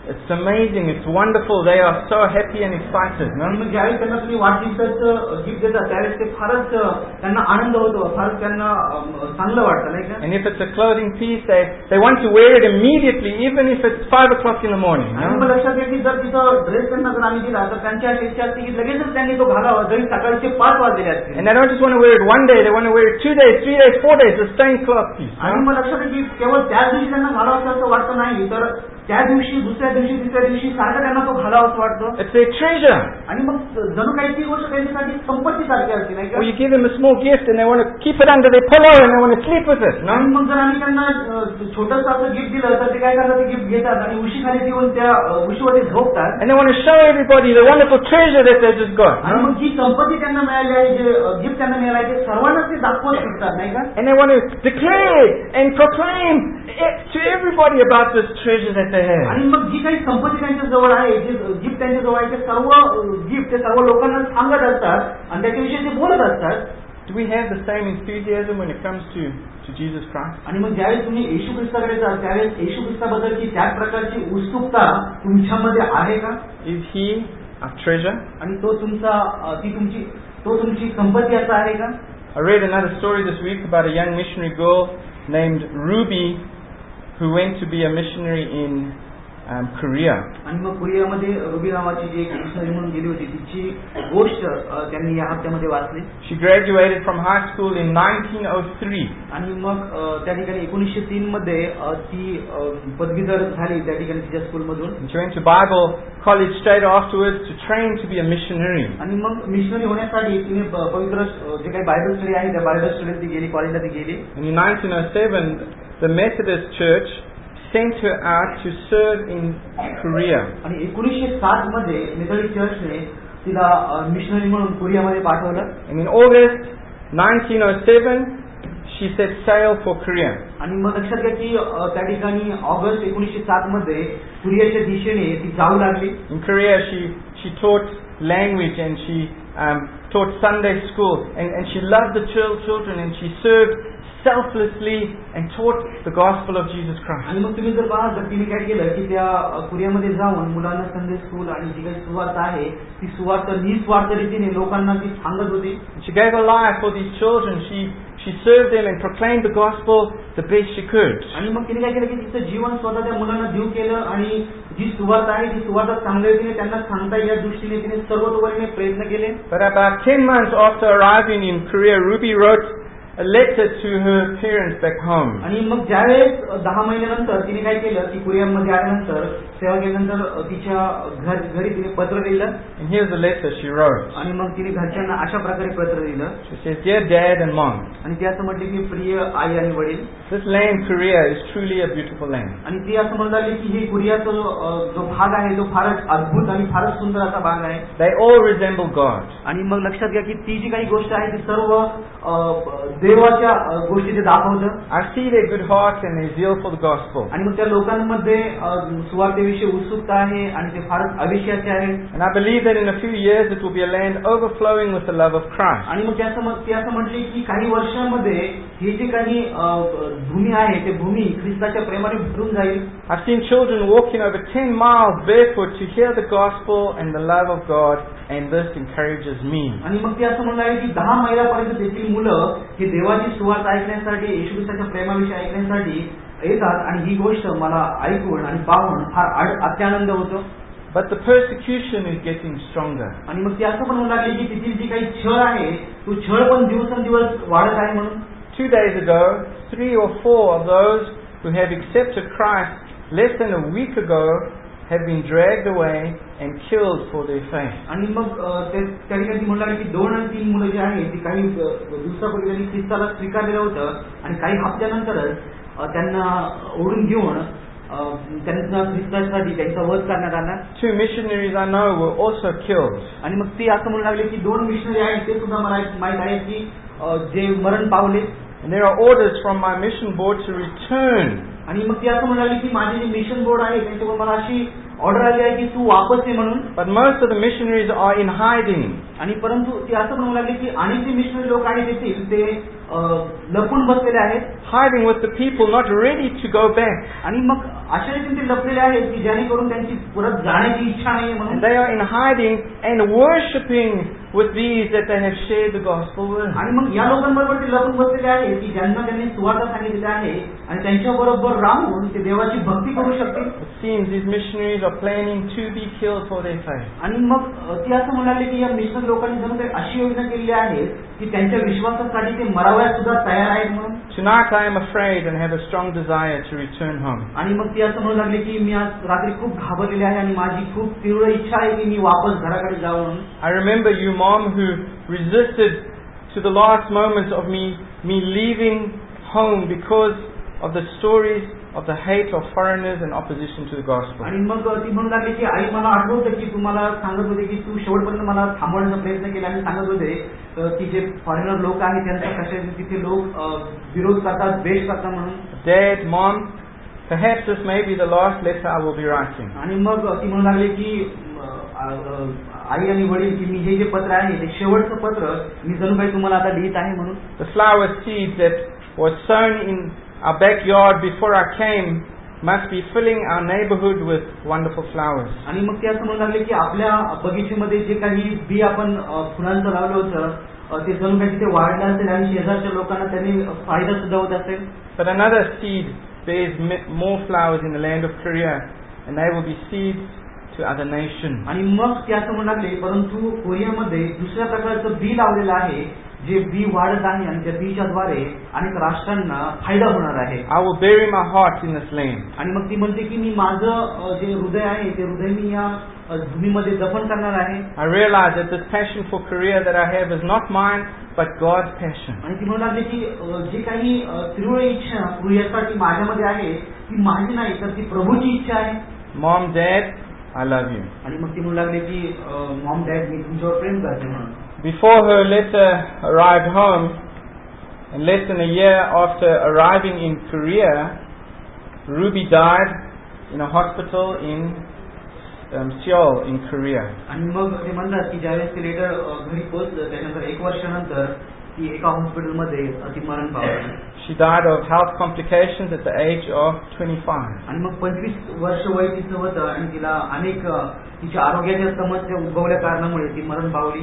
It's amazing, it's wonderful. They are so happy and excited. No? आणि मग ज्यावेळी त्यांना तुम्ही वाढदिवसाचं गिफ्ट देता त्यावेळेस ते फारच त्यांना आनंद होतो, फारच त्यांना चांगलं वाटतं नाही का? And if it's a clothing piece, they, they want to wear it immediately, even if it's five o'clock in the morning. आणि मग लक्षात घ्या की जर तिथं ड्रेस त्यांना जर आम्ही दिला तर त्यांची अशी इच्छा असते की लगेचच त्यांनी तो घालावा जरी सकाळचे पाच वाजलेले असतील. And they don't just want to wear it one day, they want to wear it two days, three days, four days, the same cloth piece. आणि मग लक्षात घ्या की केवळ त्याच दिवशी त्यांना घालावं असं वाटतं नाही, तर त्या दिवशी दुसऱ्या दिवशी तिसऱ्या दिवशी सारखं त्यांना तो घालावा असं वाटतं. It's their treasure. आणि मग जणू काही ती गोष्ट त्यांच्यासाठी संपत्ती सारखी असते नाही का? Or you give them a small gift and they want to keep it under their pillow and they want to sleep with it. No? आणि मग जर आम्ही त्यांना छोटंसं असं गिफ्ट दिलं तर ते काय करतात, ते गिफ्ट घेतात आणि उशीखाली ठेवून त्या उशीवरती झोपतात. And they want to show everybody the wonderful treasure that they just got. आणि मग जी संपत्ती त्यांना मिळाली आहे, जे गिफ्ट त्यांना मिळालं आहे, ते सर्वांनाच ते दाखवत फिरतात नाही का? And they want to declare and proclaim to everybody about this treasure that they have. आणि मग जी काही संपत्ती त्यांच्या जवळ आहे, जे गिफ्ट त्यांच्या जवळ आहे, ते सर्व गिफ्ट ते सर्व लोकांना सांगत असतात आणि त्याच्याविषयी ते बोलत असतात. Do we have the same enthusiasm when it comes to, to Jesus Christ? आणि मग ज्यावेळेस तुम्ही येशू ख्रिस्ताकडे जाल त्यावेळेस येशू ख्रिस्ताबद्दलची त्याच प्रकारची उत्सुकता तुमच्यामध्ये आहे का? Is He our treasure? आणि तो तुमचा ती तुमची तो तुमची संपत्ती असा आहे का? I read another story this week about a young missionary girl named Ruby who went to be a missionary in Um, Korea. आणि मग कोरियामध्ये रुबी नावाची जी एक मिशनरी म्हणून गेली होती, तिची गोष्ट त्यांनी या हप्त्यामध्ये वाचली. She graduated from high school in nineteen oh three. आणि मग त्या ठिकाणी एकोणीसशे तीन मध्ये ती पदवीधर झाली त्या ठिकाणी तिच्या स्कूलमधून. She went to Bible college straight afterwards to train to be a missionary. आणि मग मिशनरी होण्यासाठी तिने पवित्र जे काही बायबल स्टडी आहे त्या बायबल स्टडीत ती गेली, कॉलेजला ती गेली. In nineteen oh seven, the Methodist Church sent her out to serve in Korea. आणि एकोणीसशे सात मध्ये मेथोडिस्ट चर्चने तिला मिशनरी म्हणून कोरियामध्ये पाठवलं. And in August nineteen oh seven, she set sail for Korea. आणि मग लक्षात घ्या की त्या ठिकाणी ऑगस्ट एकोणीसशे सात मध्ये कोरियाच्या दिशेने ती जाऊ लागली. In Korea, she she taught language and she um, taught Sunday school and and she loved the children and she served selflessly and taught the gospel of Jesus Christ. आणि मग तुम्ही जर पाहा तर तिने काय केलं की त्या कोरियामध्ये जाऊन मुलांना संडे स्कूल आणि जी काही सुवार्थ आहे ती सुवार्थ निस्वार्थ रीतीने लोकांना ती सांगत होती. She gave her life for these children. She she served them and proclaimed the gospel the best she could. आणि मग तिने काय केलं की तिचं जीवन स्वतः त्या मुलांना देऊ केलं आणि जी सुवार्थ आहे ती सुवार्थ चांगल्या रीतीने त्यांना सांगता या दृष्टीने तिने सर्वतोपरीने प्रयत्न केले. But about ten months after arriving in Korea, Ruby wrote a letter to her parents back home. आणि मग ज्यावेळेस दहा महिन्यानंतर तिने काय केलं की कोरियामध्ये आल्यानंतर सेवा केल्यानंतर तिच्या घर घरी तिने पत्र लिहिलं. And here's the letter she wrote. आणि मग तिने घरच्यांना अशा प्रकारे पत्र लिहिलं. She says, "Dear Dad and Mom." आणि ती असं म्हटली की प्रिय आई आणि वडील, This land, Korea, is truly a beautiful land. आणि ती असं म्हणू लागली की हे कोरियाचा जो भाग आहे तो फारच अद्भुत आणि फारच सुंदर असा भाग आहे. They all resemble God. आणि मग लक्षात घ्या की ती जी काही गोष्ट आहे ती सर्व देवाच्या गोष्टी ते दाखवतं. I see their good hearts and their zeal for the gospel. आणि मग त्या लोकांमध्ये सुवार्थेविषयी उत्सुकता आहे आणि ते फारच अविश्वासी आहे. And I believe that in a few years it will be a land overflowing with the love of Christ. आणि मग त्याचं ती असं म्हटली की काही वर्षांमध्ये हे जे काही भूमी आहे ते भूमी ख्रिस्ताच्या प्रेमाने भरून जाईल. I've seen children walking over ten miles barefoot to hear the gospel and the love of God, and this encourages me. आणि मग ती असं म्हणणार की दहा मैलापर्यंत देखील मुलं ही देवाची सुवार्थ ऐकण्यासाठी, येशू ख्रिस्ताच्या प्रेमाविषयी ऐकण्यासाठी येतात आणि ही गोष्ट मला ऐकून आणि पाहून फार अत्यानंद होतो. But the persecution is getting stronger. आणि मग ती असं पण म्हणू लागली की तिथील जी काही छळ आहे तो छळ पण दिवसेंदिवस वाढत आहे म्हणून. Two days ago, three or four of those who have accepted Christ less than a week ago have been dragged away and killed for their faith. आणि मग त्या ठिकाणी म्हणू लागली की दोन आणि तीन मुलं जी आहेत ती काही दिवसापूर्वी त्यांनी ख्रिस्ताला स्वीकारलेलं होतं आणि काही हप्त्यानंतरच त्यांना ओढून घेऊन त्यांना ख्रिस्तासाठी त्यांचा वध करण्यात आला. Two missionaries I know were also killed. आणि मग ती असं म्हणू लागले की दोन मिशनरी आहेत ते सुद्धा मला माहित आहे की जे मरण पावले. And there are orders from my mission board to return. आणि मग ती असं म्हणू लागली की माझे जे मिशन बोर्ड आहे त्यांच्यावर मला अशी ऑर्डर आली आहे की तू वापस ये म्हणून. But most of the missionaries are in hiding. आणि परंतु ते असं म्हणू लागले की अनेक जे मिशनरी लोक आहेत तेथील ते लपून बसलेले आहेत. Hiding with the people, not ready to go back. आणि मग अशा रीतीने ते लपलेले आहेत की जेणेकरून त्यांची परत जाण्याची इच्छा नाही म्हणून. And they are in hiding and worshipping with these that they have shared the gospel with. आणि मग या लोकांबरोबर ते लपून बसलेले आहेत की ज्यांना त्यांनी सुवार्ता सांगितलेली आहे आणि त्यांच्या बरोबर राहून ते देवाची भक्ती करू शकतील. It seems these missionaries are planning to be killed for their faith. आणि मग ते असं म्हणाले की या मिशनरी लोकांनी जणू काही अशी योजना केलेली आहे की त्यांच्या विश्वासासाठी ते मरावयास सुद्धा तयार आहेत म्हणून. Tonight I am afraid and have a strong desire to return home. आणि मग ते असं म्हणू लागले की मी आज रात्री खूप घाबरलेले आहे आणि माझी खूप तीव्र इच्छा आहे की मी वापस घराकडे जावं. I remember you mom who resisted to the last moments of me me leaving home because of the stories of the hate of foreigners and opposition to the gospel. आणि मग ती म्हणू लागली की आई मला आठवतं की तुम्हाला सांगत होते की तू शेवटपर्यंत मला थांबवण्याचा प्रयत्न केला आणि सांगत होते की जे फॉरेनर लोक आहेत त्यांचा कशा तिथे लोक विरोध करतात द्वेष करतात म्हणून. Dad, mom, perhaps this may be the last letter I will be writing. आणि मग ती म्हणू लागली की आई आणि वडील की मी हे जे पत्र आहे ते शेवटचं पत्र मी जणू काही तुम्हाला आता लिहित आहे म्हणून. The flower seed that was sown in our backyard before I came must be filling our neighborhood with wonderful flowers. आणि मग ते असं म्हणू लागले की आपल्या बगीचेमध्ये जे काही बी आपण फुलांचं लावलं होतं ते जणू काही तिथे वाढलं असेल आणि शेजारच्या लोकांना त्यांनी फायदा सुद्धा होत असेल. But another seed bears more flowers in the land of Korea, and they will be seeds to other nations. आणि मग ते असं म्हणू लागले परंतु कोरियामध्ये दुसऱ्या प्रकारचं बी लावलेलं आहे जे बी वाढत आहे आणि त्या बीच्या द्वारे अनेक राष्ट्रांना फायदा होणार आहे. I will bury my heart in this land. आणि मग ती म्हणते की मी माझं जे हृदय आहे ते हृदय मी या भूमीमध्ये दफन करणार आहे. I realize that this passion for Korea that I have is not mine but God's passion. आणि ती म्हणू लागली की जी काही तीव्र इच्छा कोरियासाठी माझ्यामध्ये आहे ती माझी नाही तर ती प्रभूची इच्छा आहे. Mom, Dad, I love you. आणि मग ती म्हणू लागली की मॉम डॅड मी तुमच्यावर प्रेम करते म्हणून. Before her letter arrived home, and less than a year after arriving in Korea, Ruby died in a hospital in um, Seoul in Korea. आणि मग ते म्हणतात की ज्यावेळेस ते लेटर घरी पोहोचलं त्यानंतर एक वर्षानंतर ती एका हॉस्पिटलमध्ये ती मरण पावली. She died of health complications at the age of twenty-five. आणि मग पंचवीस वर्ष वय तिचं होतं आणि तिला अनेक तिच्या आरोग्याच्या समस्या उद्भवल्या कारणामुळे ती मरण पावली.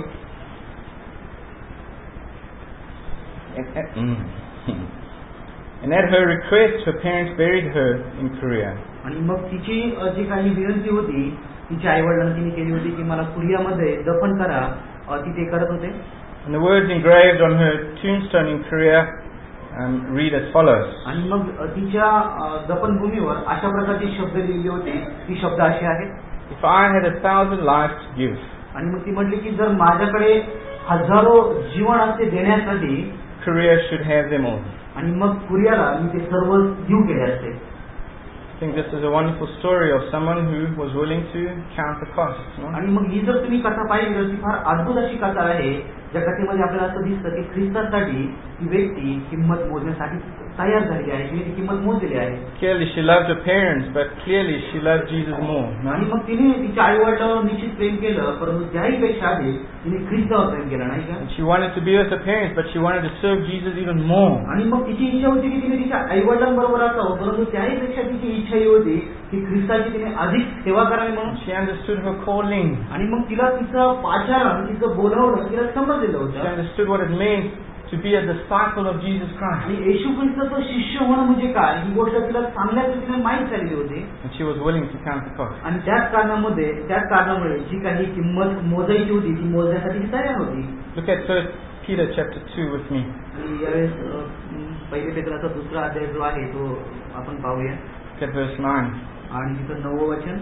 And at her request, her parents buried her in Korea. आणि मग तिची जी काही विनंती होती तिच्या आईवडिलांनी तिने केली होती की मला कोरियामध्ये दफन करा, ती ते करत होते. And the words engraved on her tombstone in Korea um, read as follows. आणि मग तिच्या दफनभूमीवर अशा प्रकारचे शब्द लिहिले होते. ती शब्द असे आहेत. If I had a thousand lives to give. आणि मग ती म्हटली की जर माझ्याकडे हजारो जीवन असते देण्यासाठी Korea should have them all. आणि मग कोरियाला मी ते सर्व देऊ केले असते. I think this is a wonderful story of someone who was willing to count the cost. No? आणि मग ही जर तुम्ही कथा पाहिली तर ती फार अद्भुत अशी कथा आहे. ज्या कथेमध्ये आपल्याला असं दिसतं की ख्रिस्तासाठी ती व्यक्ती किंमत मोजण्यासाठी तयार झाली आहे. तिने ती किंमत मोजलेली आहे. Clearly she loved her parents, but clearly she loved Jesus more. No? आणि मग तिने तिच्या आई वडिलांवर निश्चित प्रेम केलं परंतु त्याही पेक्षा आधी तिने ख्रिस्तावर प्रेम केलं नाही का. She wanted to be with her parents, but she wanted to serve Jesus even more. आणि मग तिची इच्छा होती की तिने तिच्या आई वडिलांबरोबर असावं परंतु त्याही पेक्षा तिची इच्छा ही होती की ख्रिस्ताची तिने अधिक सेवा करावी म्हणून. She understood her calling. आणि मग तिला तिचं पाचारण तिचं बोलवणं तिला समजलेलं होतं. She understood what it meant to be a disciple of Jesus Christ. आणि येशू ख्रिस्ताचं शिष्य होणं म्हणजे काय ही गोष्ट तिला चांगल्या रीतीने माहीत झालेली होती. And she was willing to count the cost. आणि त्याच कारणामध्ये त्याच कारणामुळे जी काही किंमत मोजायची होती ती मोजण्यासाठी ती तयार होती. Look at First Peter chapter two with me. आणि यावेळेस पहिले पेत्राचा दुसरा अध्याय जो आहे तो आपण पाहूया. Look at verse nine. आणि तिथं नववं वचन.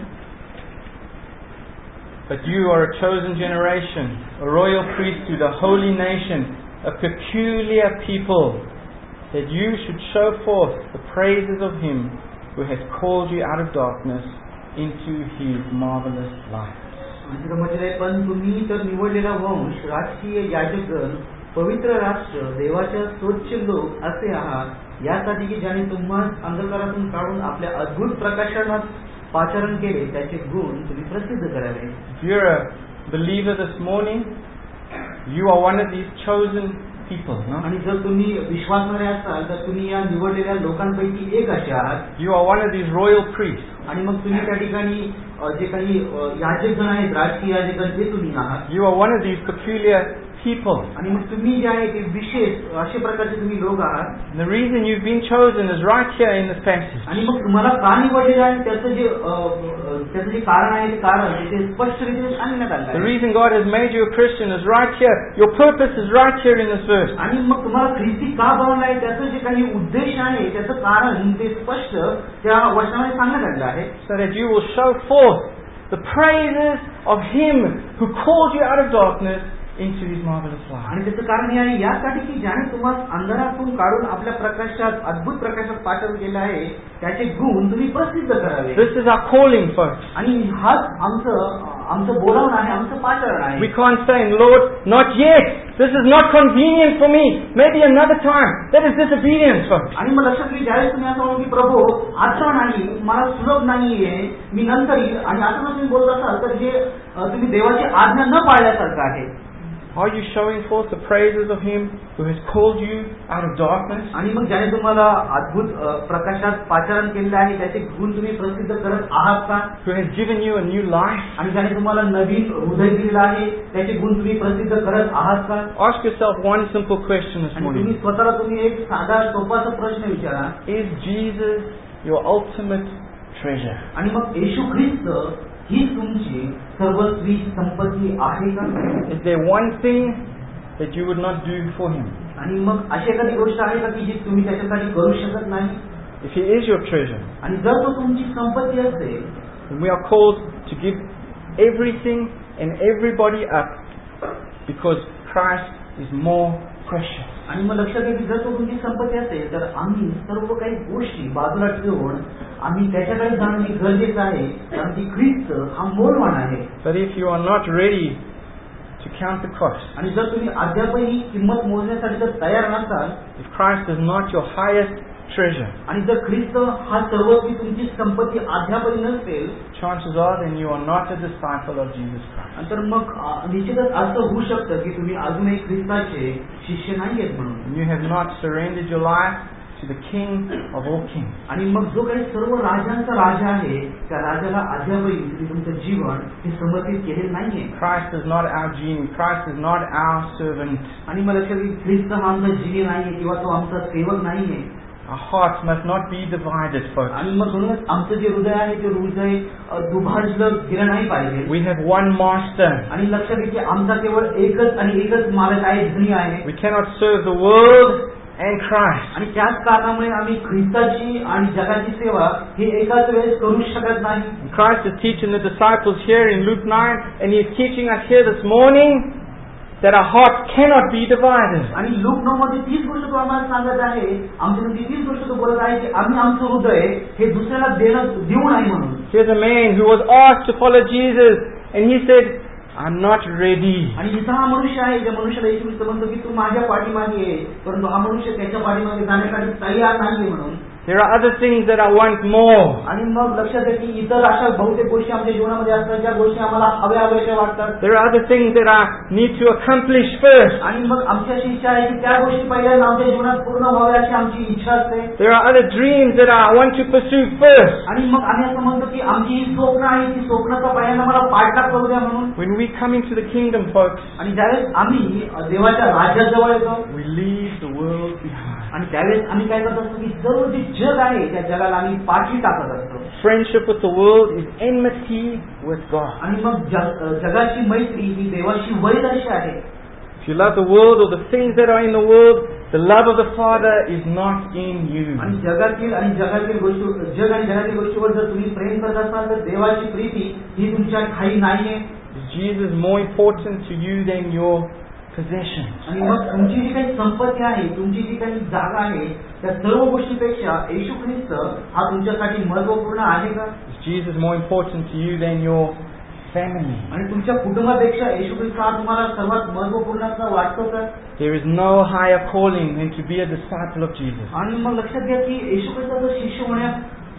But you are a chosen generation, a royal priesthood, a holy nation, a peculiar people, that you should show forth the praises of Him who has called you out of darkness into His marvelous light. तिथं म्हटलंय पण तुम्ही तर निवडलेला वंश, राजकीय याजकगण, पवित्र राष्ट्र, देवाच्या स्वच्छ लोक असे आहात, यासाठी की ज्याने तुम्हाला अंधकारातून काढून आपल्या अद्भुत प्रकाशनात पाचारण केले त्याचे गुण तुम्ही प्रसिद्ध करावे. If you're a believer this morning, you are one of these chosen people, no? आणि जर तुम्ही विश्वासणारे असाल तर तुम्ही या निवडलेल्या लोकांपैकी एक असे आहात. You are one of these royal priests. आणि मग तुम्ही त्या ठिकाणी जे काही याजक जण आहेत, राजकीय याजक, ते तुम्ही आहात. You are one of these peculiar people. आणि मग तुम्ही जे आहे ते विशेष असे प्रकारचे तुम्ही लोक आहात. And the reason you've been chosen is right here in this passage. आणि मग तुम्हाला का निवडलेलं आहे त्याचं जे त्याचं जे कारण आहे ते कारण ते स्पष्ट रीतीने सांगण्यात आलं आहे. The reason God has made you a Christian is right here. Your purpose is right here in this verse. आणि मग तुम्हाला ख्रिस्ती का बनवलं आहे त्याचं जे काही उद्देश आहे त्याचं कारण ते स्पष्ट त्या वचनामध्ये सांगण्यात आलेलं आहे. So that you will show forth the praises of Him who called you out of darkness into His marvelous light. आणि त्याचं कारण हे आहे यासाठी की ज्याने तुम्हाला अंधारातून काढून आपल्या प्रकाशात अद्भुत प्रकाशात पाठवून केलं आहे त्याचे गुण तुम्ही प्रसिद्ध करावे. This is our calling, folks. आणि हाच आमचं आमचं बोलावणं आहे, आमचं पाचारण आहे. We can't say, Lord, not yet. This is not convenient for me. Maybe another time. That is disobedience, folks. आणि मग लक्षात घ्या ज्यावेळेस तुम्ही असं म्हणू की प्रभू आता नाही, मला सुलभ नाहीये, मी नंतर येईल, आणि असं जर तुम्ही बोलत असाल तर हे तुम्ही देवाची आज्ञा न पाळल्यासारखं आहे. Are you showing forth the praises of Him who has called you out of darkness? आणि मग ज्याने तुम्हाला अद्भुत प्रकाशात पाचारण केलेलं आहे त्याचे गुण तुम्ही प्रसिद्ध करत आहात का? Who has given you a new life? आणि ज्याने तुम्हाला नवीन हृदय दिलेलं आहे त्याचे गुण तुम्ही प्रसिद्ध करत आहात का? Ask yourself one simple question this आणि morning. तुम्ही स्वतःला तुम्ही एक साधा सोपाचा प्रश्न विचारा. Is Jesus your ultimate treasure? आणि मग येशू ख्रिस्त ही तुमची सर्वस्वी संपत्ती आहे का? Is there one thing that you would not do for Him? आणि मग अशी एखादी गोष्ट आहे का की जी तुम्ही त्याच्यासाठी करू शकत नाही? If He is your treasure, आणि जर तो तुमची संपत्ती असेल, then we are called to give everything and everybody up because Christ is more precious. आणि मग लक्षात घ्या की जर तो तुमची संपत्ती असेल तर आम्ही सर्व काही गोष्टी बाजूला ठेवून आम्ही त्याच्याकडे जाणं हे गरजेचं आहे, कारण की ख्रिस्त हा मोलवान आहे. But if you are not ready to count the cost, आणि जर तुम्ही अद्यापही ही किंमत मोजण्यासाठी जर तयार नसाल, if Christ is not your highest treasure, आणि जर ख्रिस्त हा सर्वस्वी तुमची संपत्ती अद्यापही नसेल, chances are then you are not a disciple of Jesus Christ. तर मग निश्चितच असं होऊ शकतं की तुम्ही अजूनही ख्रिस्ताचे शिष्य नाही आहेत म्हणून. You have not surrendered your life to the King of all kings. आणि मग जो काही सर्व राजांचा राजा आहे त्या राजाला अद्यापही तुम्ही तुमचं जीवन हे समर्पित केलेलं नाहीये. Christ is not our genie. Christ is not our servant. आणि मला लक्षात की ख्रिस्त हा आमचा जिनी नाहीये किंवा तो आमचा सेवक नाहीये. Our hearts must not be divided, folks. आणि मग म्हणूनच आमचं जे हृदय आहे ते हृदय दुभाजलं गेलं नाही पाहिजे. We have one master. आणि लक्षात घ्या की आमचा केवळ एकच आणि एकच मालक आहे, धनी आहे. We cannot serve the world and Christ. आणि त्याच कारणामुळे आम्ही ख्रिस्ताची आणि जगाची सेवा हे एकाच वेळेस करू शकत नाही. Christ is teaching the disciples here in Luke nine, and He is teaching us here this morning that our hearts cannot be divided. आणि लूक नऊ मध्ये तीच गोष्ट तो आम्हाला सांगत आहे, आमच्यामध्ये तीच गोष्ट तो बोलत आहे की आम्ही आमचं हृदय हे दुसऱ्याला देणं देऊ नाही म्हणून. Here's a man who was asked to follow Jesus, and he said, I'm not ready. आणि इथं हा मनुष्य आहे, ज्या मनुष्याला येशू ख्रिस्त म्हणतो की तू माझ्या पाठीमागे ये, परंतु हा मनुष्य त्याच्या पाठीमागे जाण्यासाठी तयार नाहीये म्हणून. There are other things that I want more. आणि मग लक्षात घ्या की इतर अशा बहुतेक गोष्टी आमच्या जीवनामध्ये असतात ज्या गोष्टी आम्हाला हव्या हव्याशा वाटतात. There are other things that I need to accomplish first. आणि मग आमची अशी इच्छा आहे की त्या गोष्टी पहिल्यांदा आमच्या जीवनात पूर्ण व्हाव्या अशी आमची इच्छा असते. There are other dreams that I want to pursue first. आणि मग आम्ही असं म्हणतो की आमची ही स्वप्न आहे ती स्वप्नाचा पहिल्यांदा मला पाठलाग करू द्या म्हणून. When we come into the kingdom, folks, आणि ज्यावेळेस आम्ही देवाच्या राज्यात जवळ येतो, we leave the world behind. आणि त्यावेळेस आम्ही काय करत असतो की सर्व जे जग आहे त्या जगाला आम्ही पाठी टाकत असतो. Friendship with the world is enmity with God. आणि मग जगाची मैत्री ही देवाशी वैर अशी आहे. If you love the world or the things that are in the world, the love of the Father is not in you. आणि जगातील आणि जगातील गोष्टी जग आणि जगातील गोष्टीवर जर तुम्ही प्रेम करत असाल तर देवाची प्रीती ही तुमच्या ठाई नाहीये. Is Jesus more important to you than your possessions? आणि मग तुमची जी काही संपत्ती आहे, तुमची जी काही जागा आहे, त्या सर्व गोष्टीपेक्षा येशू ख्रिस्त हा तुमच्यासाठी महत्त्वपूर्ण आहे का? Is Jesus more important to you than your family? आणि तुमच्या कुटुंबापेक्षा येशू ख्रिस्त हा तुम्हाला सर्वात महत्त्वपूर्ण असा वाटतो का? There is no higher calling than to be a disciple of Jesus. आणि मग लक्षात घ्या की येशू ख्रिस्ताचा शिष्य होण्या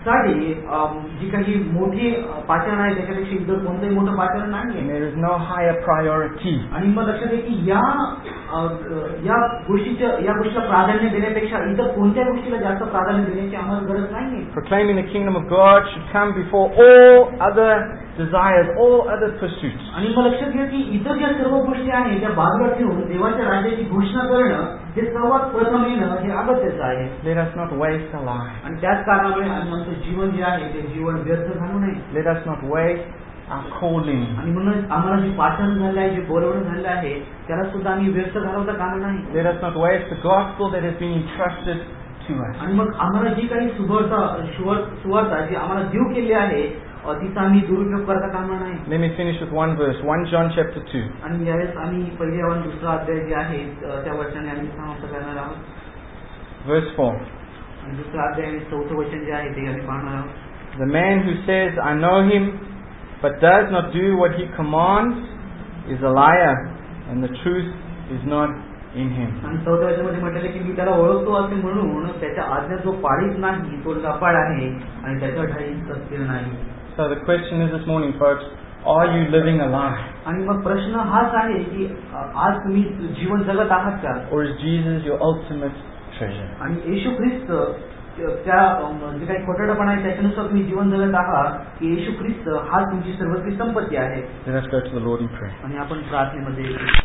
साठी अम, जी काही मोठी पाचारण आहे त्याच्यापेक्षा इतर कोणतंही मोठं पाचारण And नाहीये. there is no higher priority. आणि मग लक्षात आहे की या अ, या गोष्टीच्या या गोष्टीला प्राधान्य देण्यापेक्षा इतर कोणत्या गोष्टीला जास्त प्राधान्य देण्याची आम्हाला गरज नाहीये. Proclaiming the kingdom of God should come before all other desires, all other pursuits. आणि मग लक्षात घ्या की इतर ज्या सर्व गोष्टी आहेत त्या बाजूला ठेवून देवाच्या राज्याची घोषणा करणं हे सर्वात प्रथम येणं हे अगत्याचं आहे. Let us not waste our life. आणि त्याच कारणामुळे आम्ही आमचं जीवन जे आहे ते जीवन व्यर्थ घालू नये. Let us not waste our calling. आणि म्हणून आम्हाला जे पाठन झालं आहे, जे बोलवणं झालं आहे, त्याला सुद्धा आम्ही व्यर्थ घालवता कामा नाही. Let us not waste the gospel that has been entrusted to us. आणि मग आम्हाला जी काही सुवार्ता सुवार्ता जी आम्हाला देव केली आहे तिचा आम्ही दुरुपयोग करता कामा नाही. Let me finish with one verse, First John chapter two. आणि यावेळेस आम्ही पहिले आणि दुसरा अध्याय जे आहे त्या वर्षाने आम्ही समाप्त करणार आहोत. Verse four. आणि दुसरा अध्याय आणि चौथं वचन जे आहे ते आम्ही पाहणार आहोत. The man who says, I know him, but does not do what he commands is a liar, and the truth is not in him. आणि चौथ्या वचनामध्ये म्हटलेले की मी त्याला ओळखतो असे म्हणून त्याच्या आज्ञा जो पाळीत नाही तो लबाड आहे आणि त्याच्या ठाई सत्य नाही. So the question is this morning, folks, are you living a lie? आणि मग प्रश्न हाच आहे की आज तुम्ही जीवन जगत आहात का? Or is Jesus your ultimate treasure? आणि येशू ख्रिस्त त्या जे काही खोटारडेपणा आहे त्याच्यानुसार तुम्ही जीवन जगत आहात की येशू ख्रिस्त हा तुमची सर्वस्वी संपत्ती आहे. Let us go to the Lord in prayer. आणि आपण प्रार्थनेमध्ये